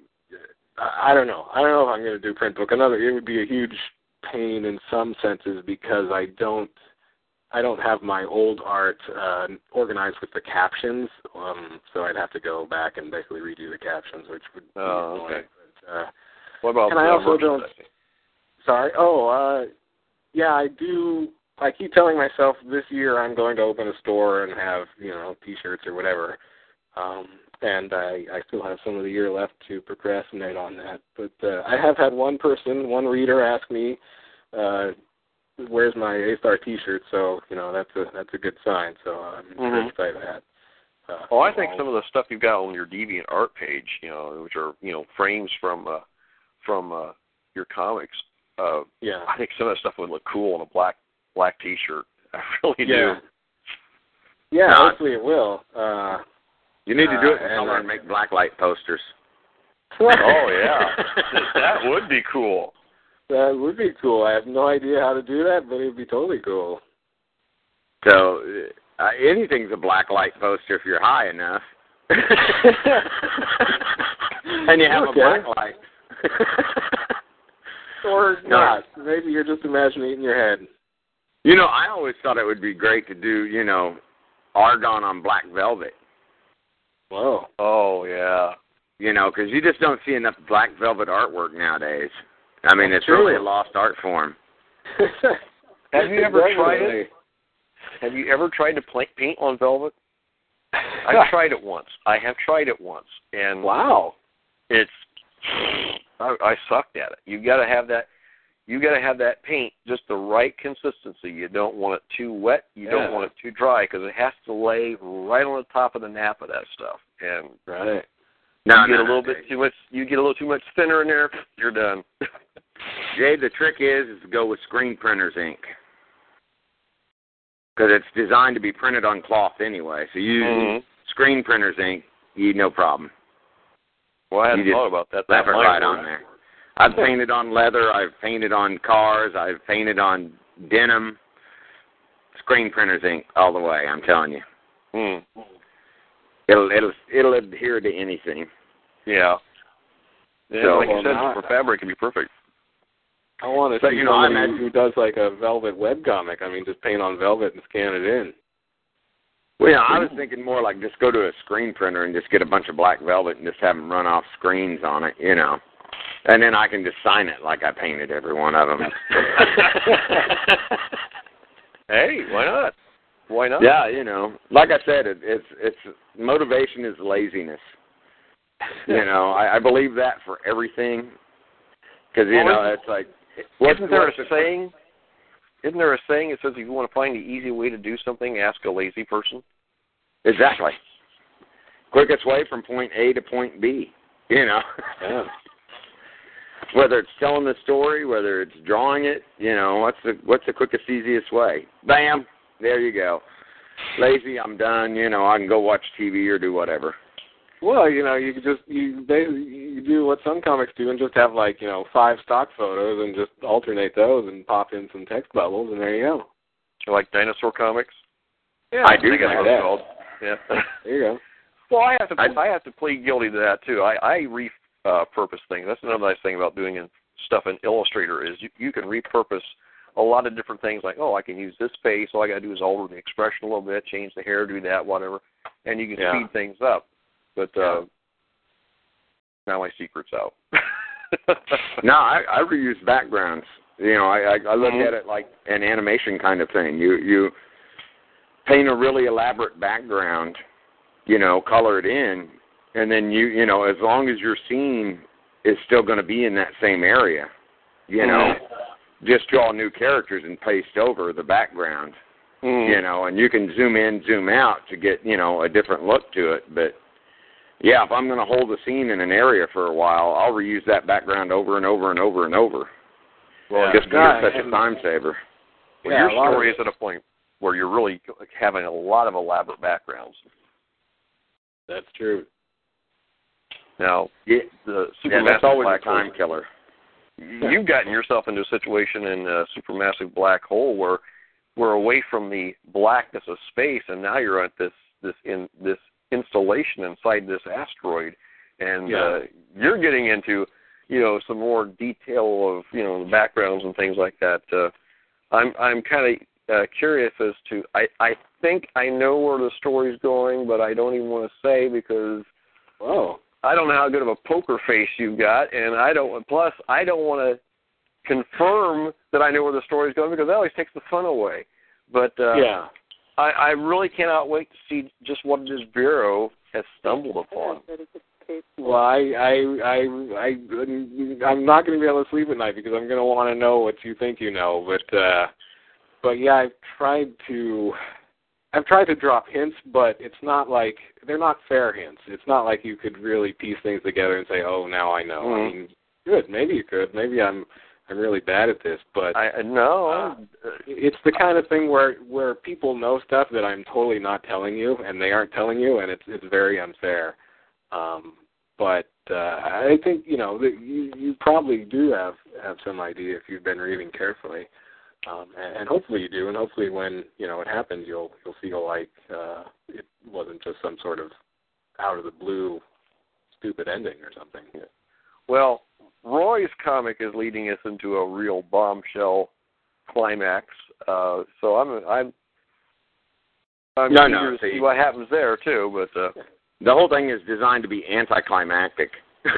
I don't know. I don't know if I'm going to do print book. Another, it would be a huge pain in some senses because I don't. I don't have my old art uh, organized with the captions, um, so I'd have to go back and basically redo the captions, which would be oh, annoying. okay. But, uh, what about and I also don't. Sorry. Oh, uh, yeah, I do. I keep telling myself this year I'm going to open a store and have you know T-shirts or whatever, um, and I, I still have some of the year left to procrastinate on that. But uh, I have had one person, one reader, ask me. Uh, Where's my A-Star T-shirt? So you know that's a that's a good sign. So I'm mm-hmm. excited by that. Uh, well, I think some of the stuff you've got on your DeviantArt page, you know, which are you know frames from uh, from uh, your comics. Uh, yeah, I think some of that stuff would look cool on a black black T-shirt. I really yeah. do. Yeah, no, hopefully it will. Uh, you need to do it uh, in color and make blacklight posters. Oh yeah, that would be cool. That would be cool. I have no idea how to do that, but it would be totally cool. So uh, anything's a black light poster if you're high enough. And you have okay. a black light. Or not. Maybe you're just imagining it in your head. You know, I always thought it would be great to do, you know, Argon on black velvet. Whoa. Oh, yeah. You know, because you just don't see enough black velvet artwork nowadays. I mean, That's it's true. really a lost art form. Have you ever tried Definitely. it? Have you ever tried to pla- paint on velvet? I've tried it once. I have tried it once, and Wow. it's I, I sucked at it. You got to have that. You got to have that paint just the right consistency. You don't want it too wet. You Yeah. don't want it too dry because it has to lay right on the top of the nap of that stuff. And Right. No, you get no, a little no, bit too much. You get a little too much thinner in there. You're done. Jay, the trick is, is to go with screen printer's ink. Because it's designed to be printed on cloth anyway. So you Mhm. use screen printer's ink, you no problem. Well, I hadn't You just thought about that. Left That it might right work. on there. I've painted on leather. I've painted on cars. I've painted on denim. Screen printer's ink all the way. I'm telling you, Mm. it'll it'll it'll adhere to anything. Yeah. Yeah, So, like you well, said, not- for fabric, it'd be perfect. I want to But, see you know, I somebody imagine- who does like a velvet webcomic. I mean, just paint on velvet and scan it in. Well, yeah, I was thinking more like just go to a screen printer and just get a bunch of black velvet and just have them run off screens on it, you know. And then I can just sign it like I painted every one of them. Hey, why not? Why not? Yeah, you know, like I said, it, it's it's motivation is laziness. You know, I, I believe that for everything. Because you Well, know, isn't- it's like, what's, Isn't there what's a the- saying? Isn't there a saying that says if you want to find the easy way to do something, ask a lazy person? Exactly. Quickest way from point A to point B. You know. Yeah. Whether it's telling the story, whether it's drawing it, you know, what's the what's the quickest, easiest way? Bam, there you go. Lazy, I'm done. You know, I can go watch T V or do whatever. Well, you know, you could just you they you do what some comics do and just have like you know five stock photos and just alternate those and pop in some text bubbles and there you go. Like dinosaur comics? Yeah, I do think that's like what it's that. called. Yeah. There you go. Well, I have to. I- I have to plead guilty to that too. I, I repurpose things. That's another nice thing about doing in stuff in Illustrator is you, you can repurpose a lot of different things. Like, oh, I can use this face. All I got to do is alter the expression a little bit, change the hair, do that, whatever, and you can Yeah. speed things up. But uh, Yeah. now my secret's out. No, I, I reuse backgrounds. You know, I, I, I look Mhm. at it like an animation kind of thing. You you paint a really elaborate background, you know, color it in, and then you you know, as long as your scene is still going to be in that same area, you know, just draw new characters and paste over the background, Mhm. you know, and you can zoom in, zoom out to get, you know, a different look to it. But yeah, if I'm going to hold a scene in an area for a while, I'll reuse that background over and over and over and over. Well, Just because Yeah, it's such a and- time saver. Well, Yeah, your a lot story of- is at a point where you're really having a lot of elaborate backgrounds. That's true. Now, Yeah, the yeah Supermassive that's always a Black time Hole, killer. you've gotten yourself into a situation in a Supermassive Black Hole where we're away from the blackness of space, and now you're at this this in this installation inside this asteroid, and Yeah. uh, you're getting into you know some more detail of you know the backgrounds and things like that. Uh, I'm I'm kind of uh, curious as to I I think I know where the story's going, but I don't even want to say because Whoa. I don't know how good of a poker face you've got, and I don't. Plus, I don't want to confirm that I know where the story's going because that always takes the fun away. But uh, Yeah. I, I really cannot wait to see just what this bureau has stumbled upon. Well, I, I, I, I, I'm not going to be able to sleep at night because I'm going to want to know what you think you know. But, uh, but yeah, I've tried to, I've tried to drop hints, but it's not like they're not fair hints. It's not like you could really piece things together and say, oh, now I know. Mhm. I mean, good, maybe you could. Maybe I'm, I'm really bad at this, but I no, uh, it's the kind of thing where where people know stuff that I'm totally not telling you, and they aren't telling you, and it's it's very unfair. Um, but uh, I think you know that you you probably do have have some idea if you've been reading carefully, um, and, and hopefully you do, and hopefully when you know it happens, you'll you'll feel like uh, it wasn't just some sort of out of the blue stupid ending or something. well, Roy's comic is leading us into a real bombshell climax. Uh, so I'm I'm I'm No, eager no, to see. see what happens there too. But uh, The whole thing is designed to be anticlimactic.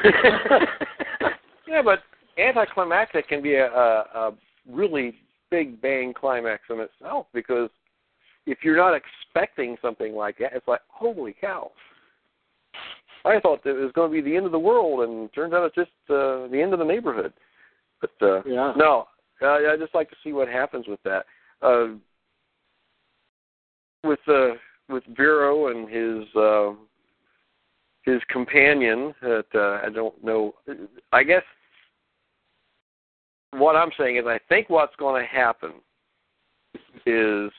yeah, but anticlimactic can be a, a, a really big bang climax in itself, because if you're not expecting something like that, it's like, holy cow. I thought that it was going to be the end of the world, and it turns out it's just uh, the end of the neighborhood. But uh, yeah. no, uh, I just like to see what happens with that. Uh, with uh, with Vero and his uh, his companion, that uh, I don't know. I guess what I'm saying is, I think what's going to happen is,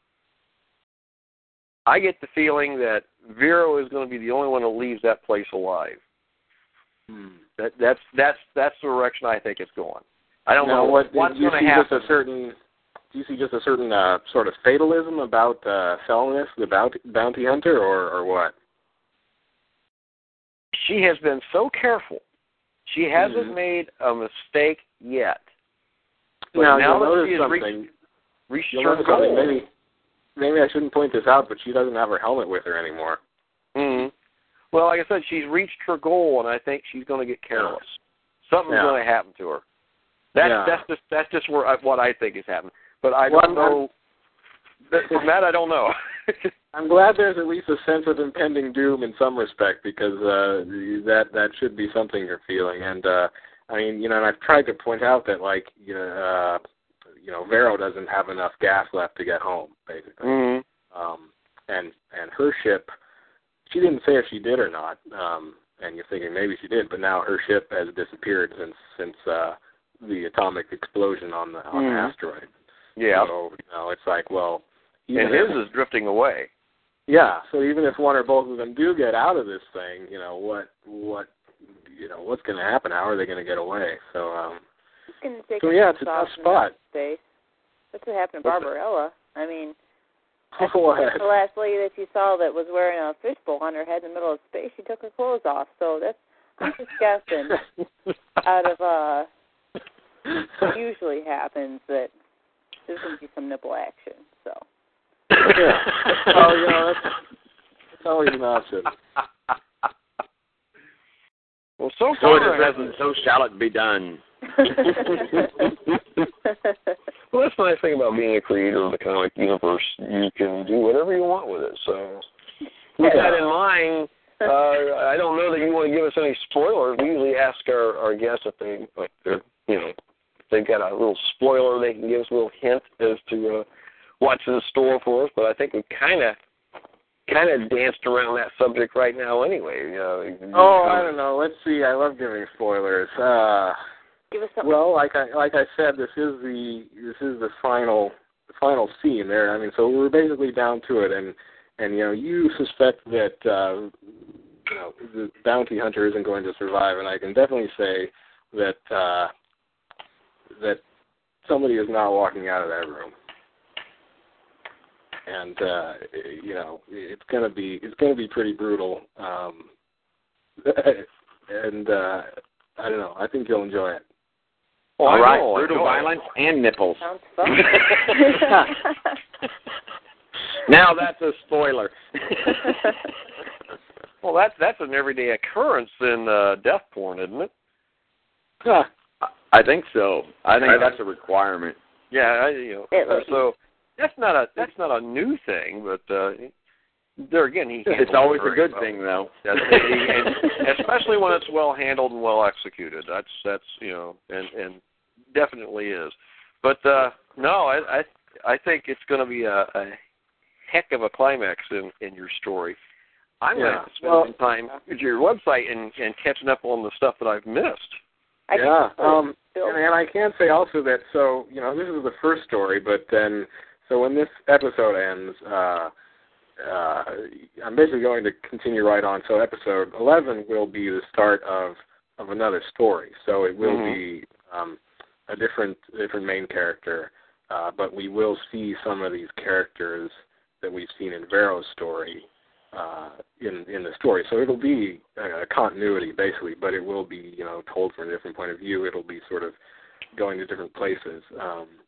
I get the feeling that Vero is going to be the only one that leaves that place alive. Hmm. That that's that's that's the direction I think it's going. I don't now, know what, what's do you going see to happen. Just a certain, do you see just a certain uh, sort of fatalism about uh, Selness, the bounty, bounty hunter, or, or what? She has been so careful. She hasn't Mm-hmm. made a mistake yet. But now, now you'll that notice she has something. reached, reached You'll her notice something. goal. Maybe, maybe I shouldn't point this out, but she doesn't have her helmet with her anymore. Mm-hmm. Well, like I said, she's reached her goal, and I think she's going to get careless. Something's Yeah. going to happen to her. That's Yeah. that's just that's just where I, what I think is happening. But I Well, don't know. That, from that, I don't know. I'm glad there's at least a sense of impending doom in some respect, because uh, that that should be something you're feeling. And uh, I mean, you know, and I've tried to point out that, like, you know, uh, you know, Vero doesn't have enough gas left to get home, basically. Mm-hmm. Um, and and her ship, she didn't say if she did or not. Um, and you're thinking maybe she did, but now her ship has disappeared since since uh, the atomic explosion on the on Mm-hmm. the asteroid. Yeah. So, you know, it's like, well, even And if, his is drifting away. yeah. So even if one or both of them do get out of this thing, you know, what what you know what's going to happen? How are they going to get away? So, um, It's going to take so yeah, it's a tough spot. Space. That's what happened to What's Barbarella. I mean, What? the last lady that you saw that was wearing a fishbowl on her head in the middle of space, she took her clothes off. So that's, I'm just guessing out of uh, what usually happens that there's going to be some nipple action. So. Yeah. Oh, you know, that's, that's always an option. Well, so So it far is it written, hasn't. so shall it be done. Well, that's the nice thing about being a creator of the comic universe. You can do whatever you want with it. So, with Yeah. that in mind, uh, I don't know that you want to give us any spoilers. We usually ask our, our guests if they, like, they're, you know, if they've got a little spoiler, they can give us a little hint as to uh, what's in store for us. But I think we kind of, kind of danced around that subject right now, anyway. Uh, Oh, I don't know. Let's see. I love giving spoilers. Uh, Give us something. well, like I like I said, this is the this is the final the final scene there. I mean, so we're basically down to it, and and you know, you suspect that uh, you know the bounty hunter isn't going to survive, and I can definitely say that uh, that somebody is not walking out of that room. And uh, you know, it's gonna be it's gonna be pretty brutal. Um, and uh, I don't know. I think you'll enjoy it. Oh, All I right, know, I brutal know. violence and nipples. Sounds fun. Now that's a spoiler. Well, that's that's an everyday occurrence in uh, death porn, isn't it? Huh. I think so. I think that's a requirement. Yeah, I, you know. It Uh, looks- so that's not a that's not a new thing, but uh, there again, he. It's handled always it a very good well. thing, though. That's, and especially when it's well handled and well executed. That's that's you know, and and definitely is. But uh, no, I, I I think it's going to be a, a heck of a climax in, in your story. I'm Yeah. going to have to spend Well- some time at your website and, and catching up on the stuff that I've missed. I Yeah. can Um, Bill. and, and I can say also that, so, you know, this is the first story, but then, so when this episode ends, uh, uh, I'm basically going to continue right on. So episode eleven will be the start of, of another story. So it will Mhm. be um, a different different main character, uh, but we will see some of these characters that we've seen in Vero's story uh, in in the story. So it'll be a, a continuity basically, but it will be, you know, told from a different point of view. It'll be sort of going to different places. Um,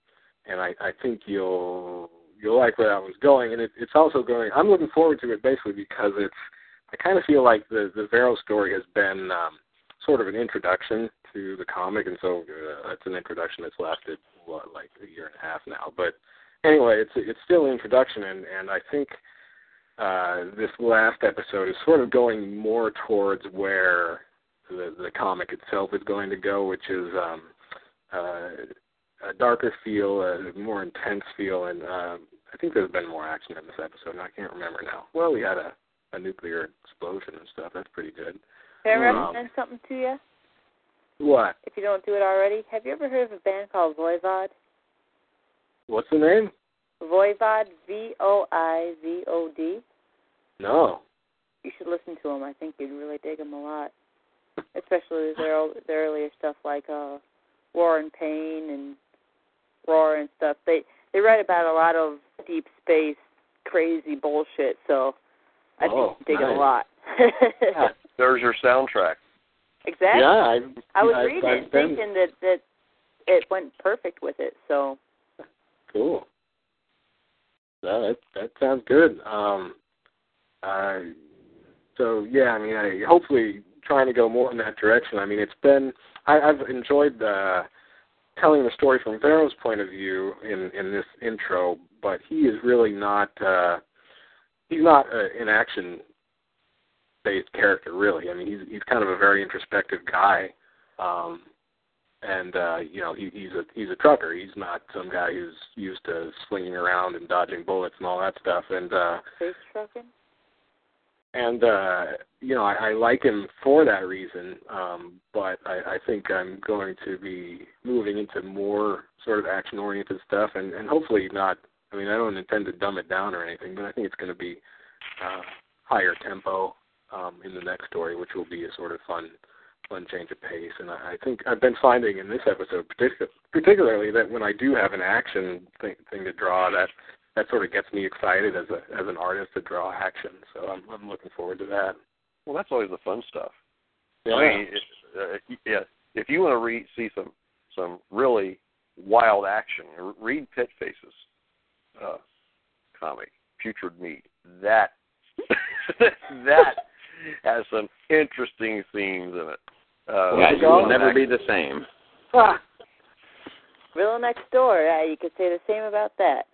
and I, I think you'll you'll like where that one's going. And it, it's also going. I'm looking forward to it basically because it's. I kind of feel like the the Vero story has been um, sort of an introduction to the comic, and so uh, it's an introduction that's lasted what, like a year and a half now. But anyway, it's it's still an introduction, and and I think. Uh, this last episode is sort of going more towards where the, the comic itself is going to go, which is um, uh, a darker feel, a more intense feel, and uh, I think there's been more action in this episode, and I can't remember now. Well, we had a, a nuclear explosion and stuff. That's pretty good. Can I um, recommend something to you? What? If you don't do it already, have you ever heard of a band called Voivod? What's the name? Voivod, V O I V O D. No. You should listen to them. I think you'd really dig them a lot, especially their their earlier stuff like uh, War and Pain and Roar and stuff. They they write about a lot of deep space crazy bullshit, so I oh, think you dig nice. it a lot. Yeah. There's your soundtrack. Exactly. Yeah, I, I was I, reading I've it, been... thinking that that it went perfect with it. So cool. No, that that sounds good. Um, uh, so yeah, I mean, I hopefully trying to go more in that direction. I mean, it's been I, I've enjoyed uh, telling the story from Vero's point of view in in this intro, but he is really not uh, he's not uh, an action based character really. I mean, he's he's kind of a very introspective guy. Um, And uh, you know he, he's a he's a trucker. He's not some guy who's used to swinging around and dodging bullets and all that stuff. And uh, space trucking. And uh, you know I, I like him for that reason. Um, but I, I think I'm going to be moving into more sort of action oriented stuff, and, and hopefully not. I mean I don't intend to dumb it down or anything, but I think it's going to be uh, higher tempo um, in the next story, which will be a sort of fun. fun change of pace, and I think I've been finding in this episode partic- particularly that when I do have an action thing, thing to draw, that that sort of gets me excited as a as an artist to draw action. So I'm I'm looking forward to that. Well, that's always the fun stuff. Yeah. I mean, it, uh, yeah. If you want to read, see some some really wild action, read Pit Face's uh, comic, Putrid Meat. That that has some interesting themes in it. Uh, yeah, you will never be the same. Ah. Real Next Door, yeah, you could say the same about that.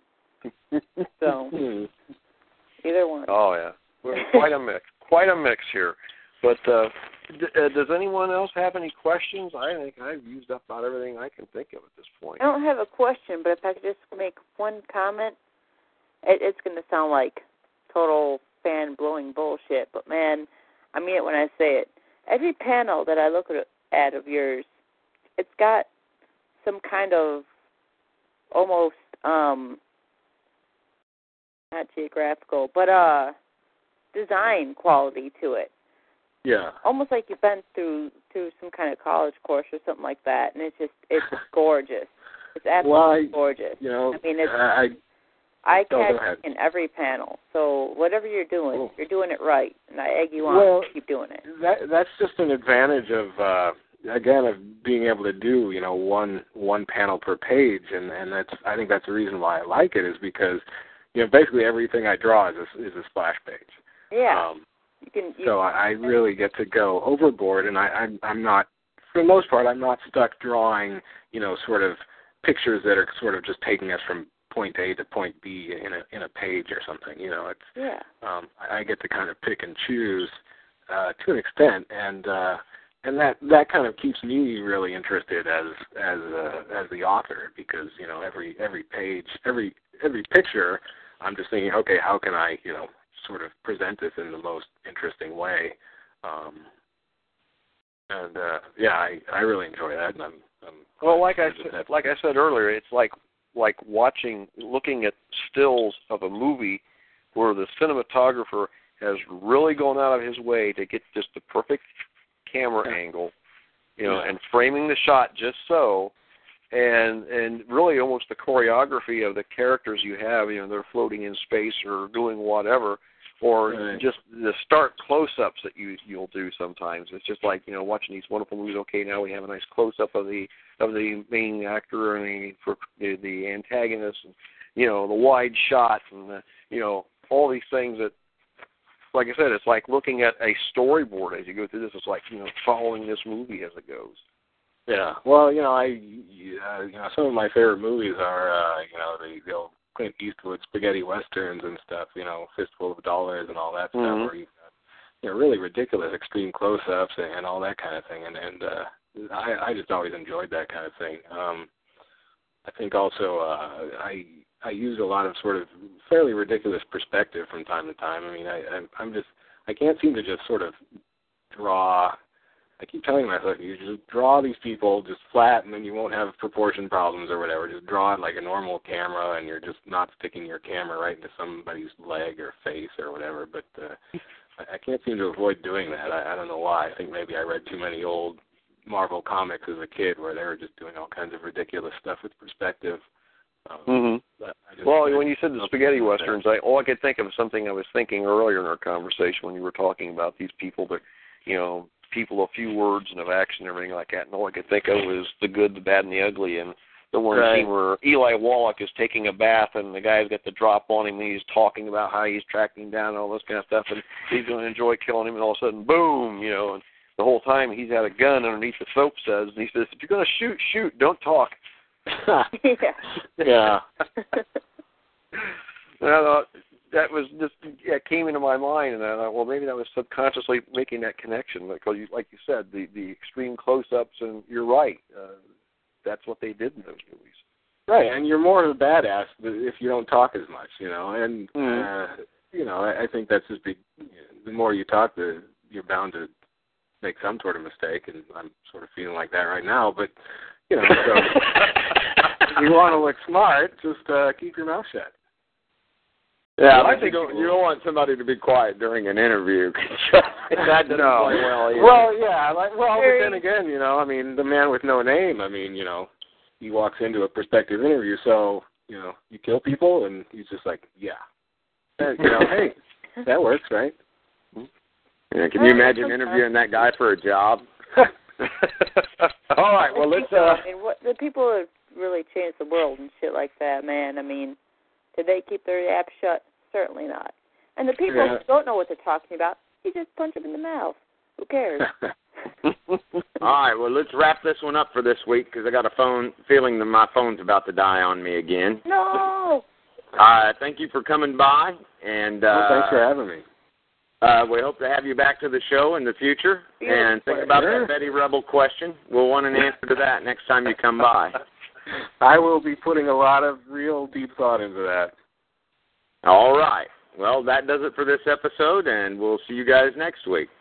So, either one. Oh, yeah. We're quite a mix. Quite a mix here. But uh, d- uh, does anyone else have any questions? I think I've used up about everything I can think of at this point. I don't have a question, but if I could just make one comment, it, it's going to sound like total fan-blowing bullshit, but, man, I mean it when I say it. Every panel that I look at of yours, it's got some kind of almost, um, not geographical, but uh, design quality to it. Yeah. Almost like you've been through through some kind of college course or something like that, and it's just, it's gorgeous. It's absolutely well, I, gorgeous. You know, I mean, it's I, I oh, catch in every panel. So whatever you're doing, cool. you're doing it right, and I egg you on well, to keep doing it. That that's just an advantage of uh, again of being able to do you know one one panel per page, and and that's I think that's the reason why I like it is because you know basically everything I draw is a, is a splash page. Yeah. Um, you can. You so I, I really get to go overboard, and I I'm, I'm not for the most part I'm not stuck drawing you know sort of pictures that are sort of just taking us from point A to point B in a in a page or something. You know, it's yeah. um, I get to kind of pick and choose uh, to an extent, and uh, and that that kind of keeps me really interested as as uh, as the author because you know every every page, every every picture, I'm just thinking, okay, how can I you know sort of present this in the most interesting way, um, and uh, yeah, I I really enjoy that, and I'm, I'm well, like I said, like I said earlier, it's like. like watching, looking at stills of a movie where the cinematographer has really gone out of his way to get just the perfect camera yeah. angle, you know, yeah. and framing the shot just so, and and really almost the choreography of the characters you have, you know, they're floating in space or doing whatever, or right. just the stark close-ups that you you'll do sometimes. It's just like, you know, watching these wonderful movies. Okay, now we have a nice close-up of the of the main actor and the for the, the antagonist, and you know, the wide shot, and the, you know, all these things that, like I said, it's like looking at a storyboard as you go through this. It's like, you know, following this movie as it goes. Yeah. Well, you know, I uh, you know, some of my favorite movies are uh, you know, the, the old Clint Eastwood spaghetti westerns and stuff. You know, Fistful of Dollars and all that stuff, mm-hmm. where you've got, you know, really ridiculous extreme close-ups and, and all that kind of thing. And and uh, I I just always enjoyed that kind of thing. Um, I think also uh, I. I use a lot of sort of fairly ridiculous perspective from time to time. I mean, I, I'm, I'm just, I can't seem to just sort of draw, I keep telling myself, you just draw these people just flat and then you won't have proportion problems or whatever. Just draw it like a normal camera and you're just not sticking your camera right into somebody's leg or face or whatever. But uh, I, I can't seem to avoid doing that. I, I don't know why. I think maybe I read too many old Marvel comics as a kid where they were just doing all kinds of ridiculous stuff with perspective. Um, mm-hmm. just, well, I, when you said the spaghetti westerns, I, all I could think of is something I was thinking earlier in our conversation when you were talking about these people that, you know, people of few words and of action and everything like that. And all I could think of was The Good, the Bad, and the Ugly. And the one right. scene where Eli Wallach is taking a bath and the guy's got the drop on him and he's talking about how he's tracking him down and all this kind of stuff. And he's going to enjoy killing him. And all of a sudden, boom, you know, and the whole time he's had a gun underneath the soap suds. And he says, if you're going to shoot, shoot, don't talk. yeah. Yeah. And I thought that was just, yeah, it came into my mind, and I thought, well, maybe that was subconsciously making that connection, because, you, like you said, the, the extreme close-ups, and you're right, uh, that's what they did in those movies. Right, and you're more of a badass if you don't talk as much, you know, and, mm-hmm. uh, you know, I, I think that's just big, the more you talk, the you're bound to make some sort of mistake, and I'm sort of feeling like that right now, but, you know, so if you want to look smart, just uh, keep your mouth shut. Yeah, well, I think you don't, you don't want somebody to be quiet during an interview. That doesn't no. play well either. Well, yeah, like, well, but then again, you know, I mean, the man with no name, I mean, you know, he walks into a prospective interview, so, you know, you kill people, and he's just like, yeah. Uh, you know, hey, that works, right? Yeah, can you imagine interviewing that guy for a job? All right, well, let's... Uh, I mean, what, the people have really changed the world and shit like that, man. I mean, did they keep their apps shut? Certainly not. And the people yeah. who don't know what they're talking about, you just punch them in the mouth. Who cares? All right, well, let's wrap this one up for this week, because I got a phone feeling that my phone's about to die on me again. No! Uh, thank you for coming by. And uh, well, thanks for having me. Uh, we hope to have you back to the show in the future. Yeah, and think about sure. that Betty Rebel question. We'll want an answer to that next time you come by. I will be putting a lot of real deep thought into that. All right. Well, that does it for this episode, and we'll see you guys next week.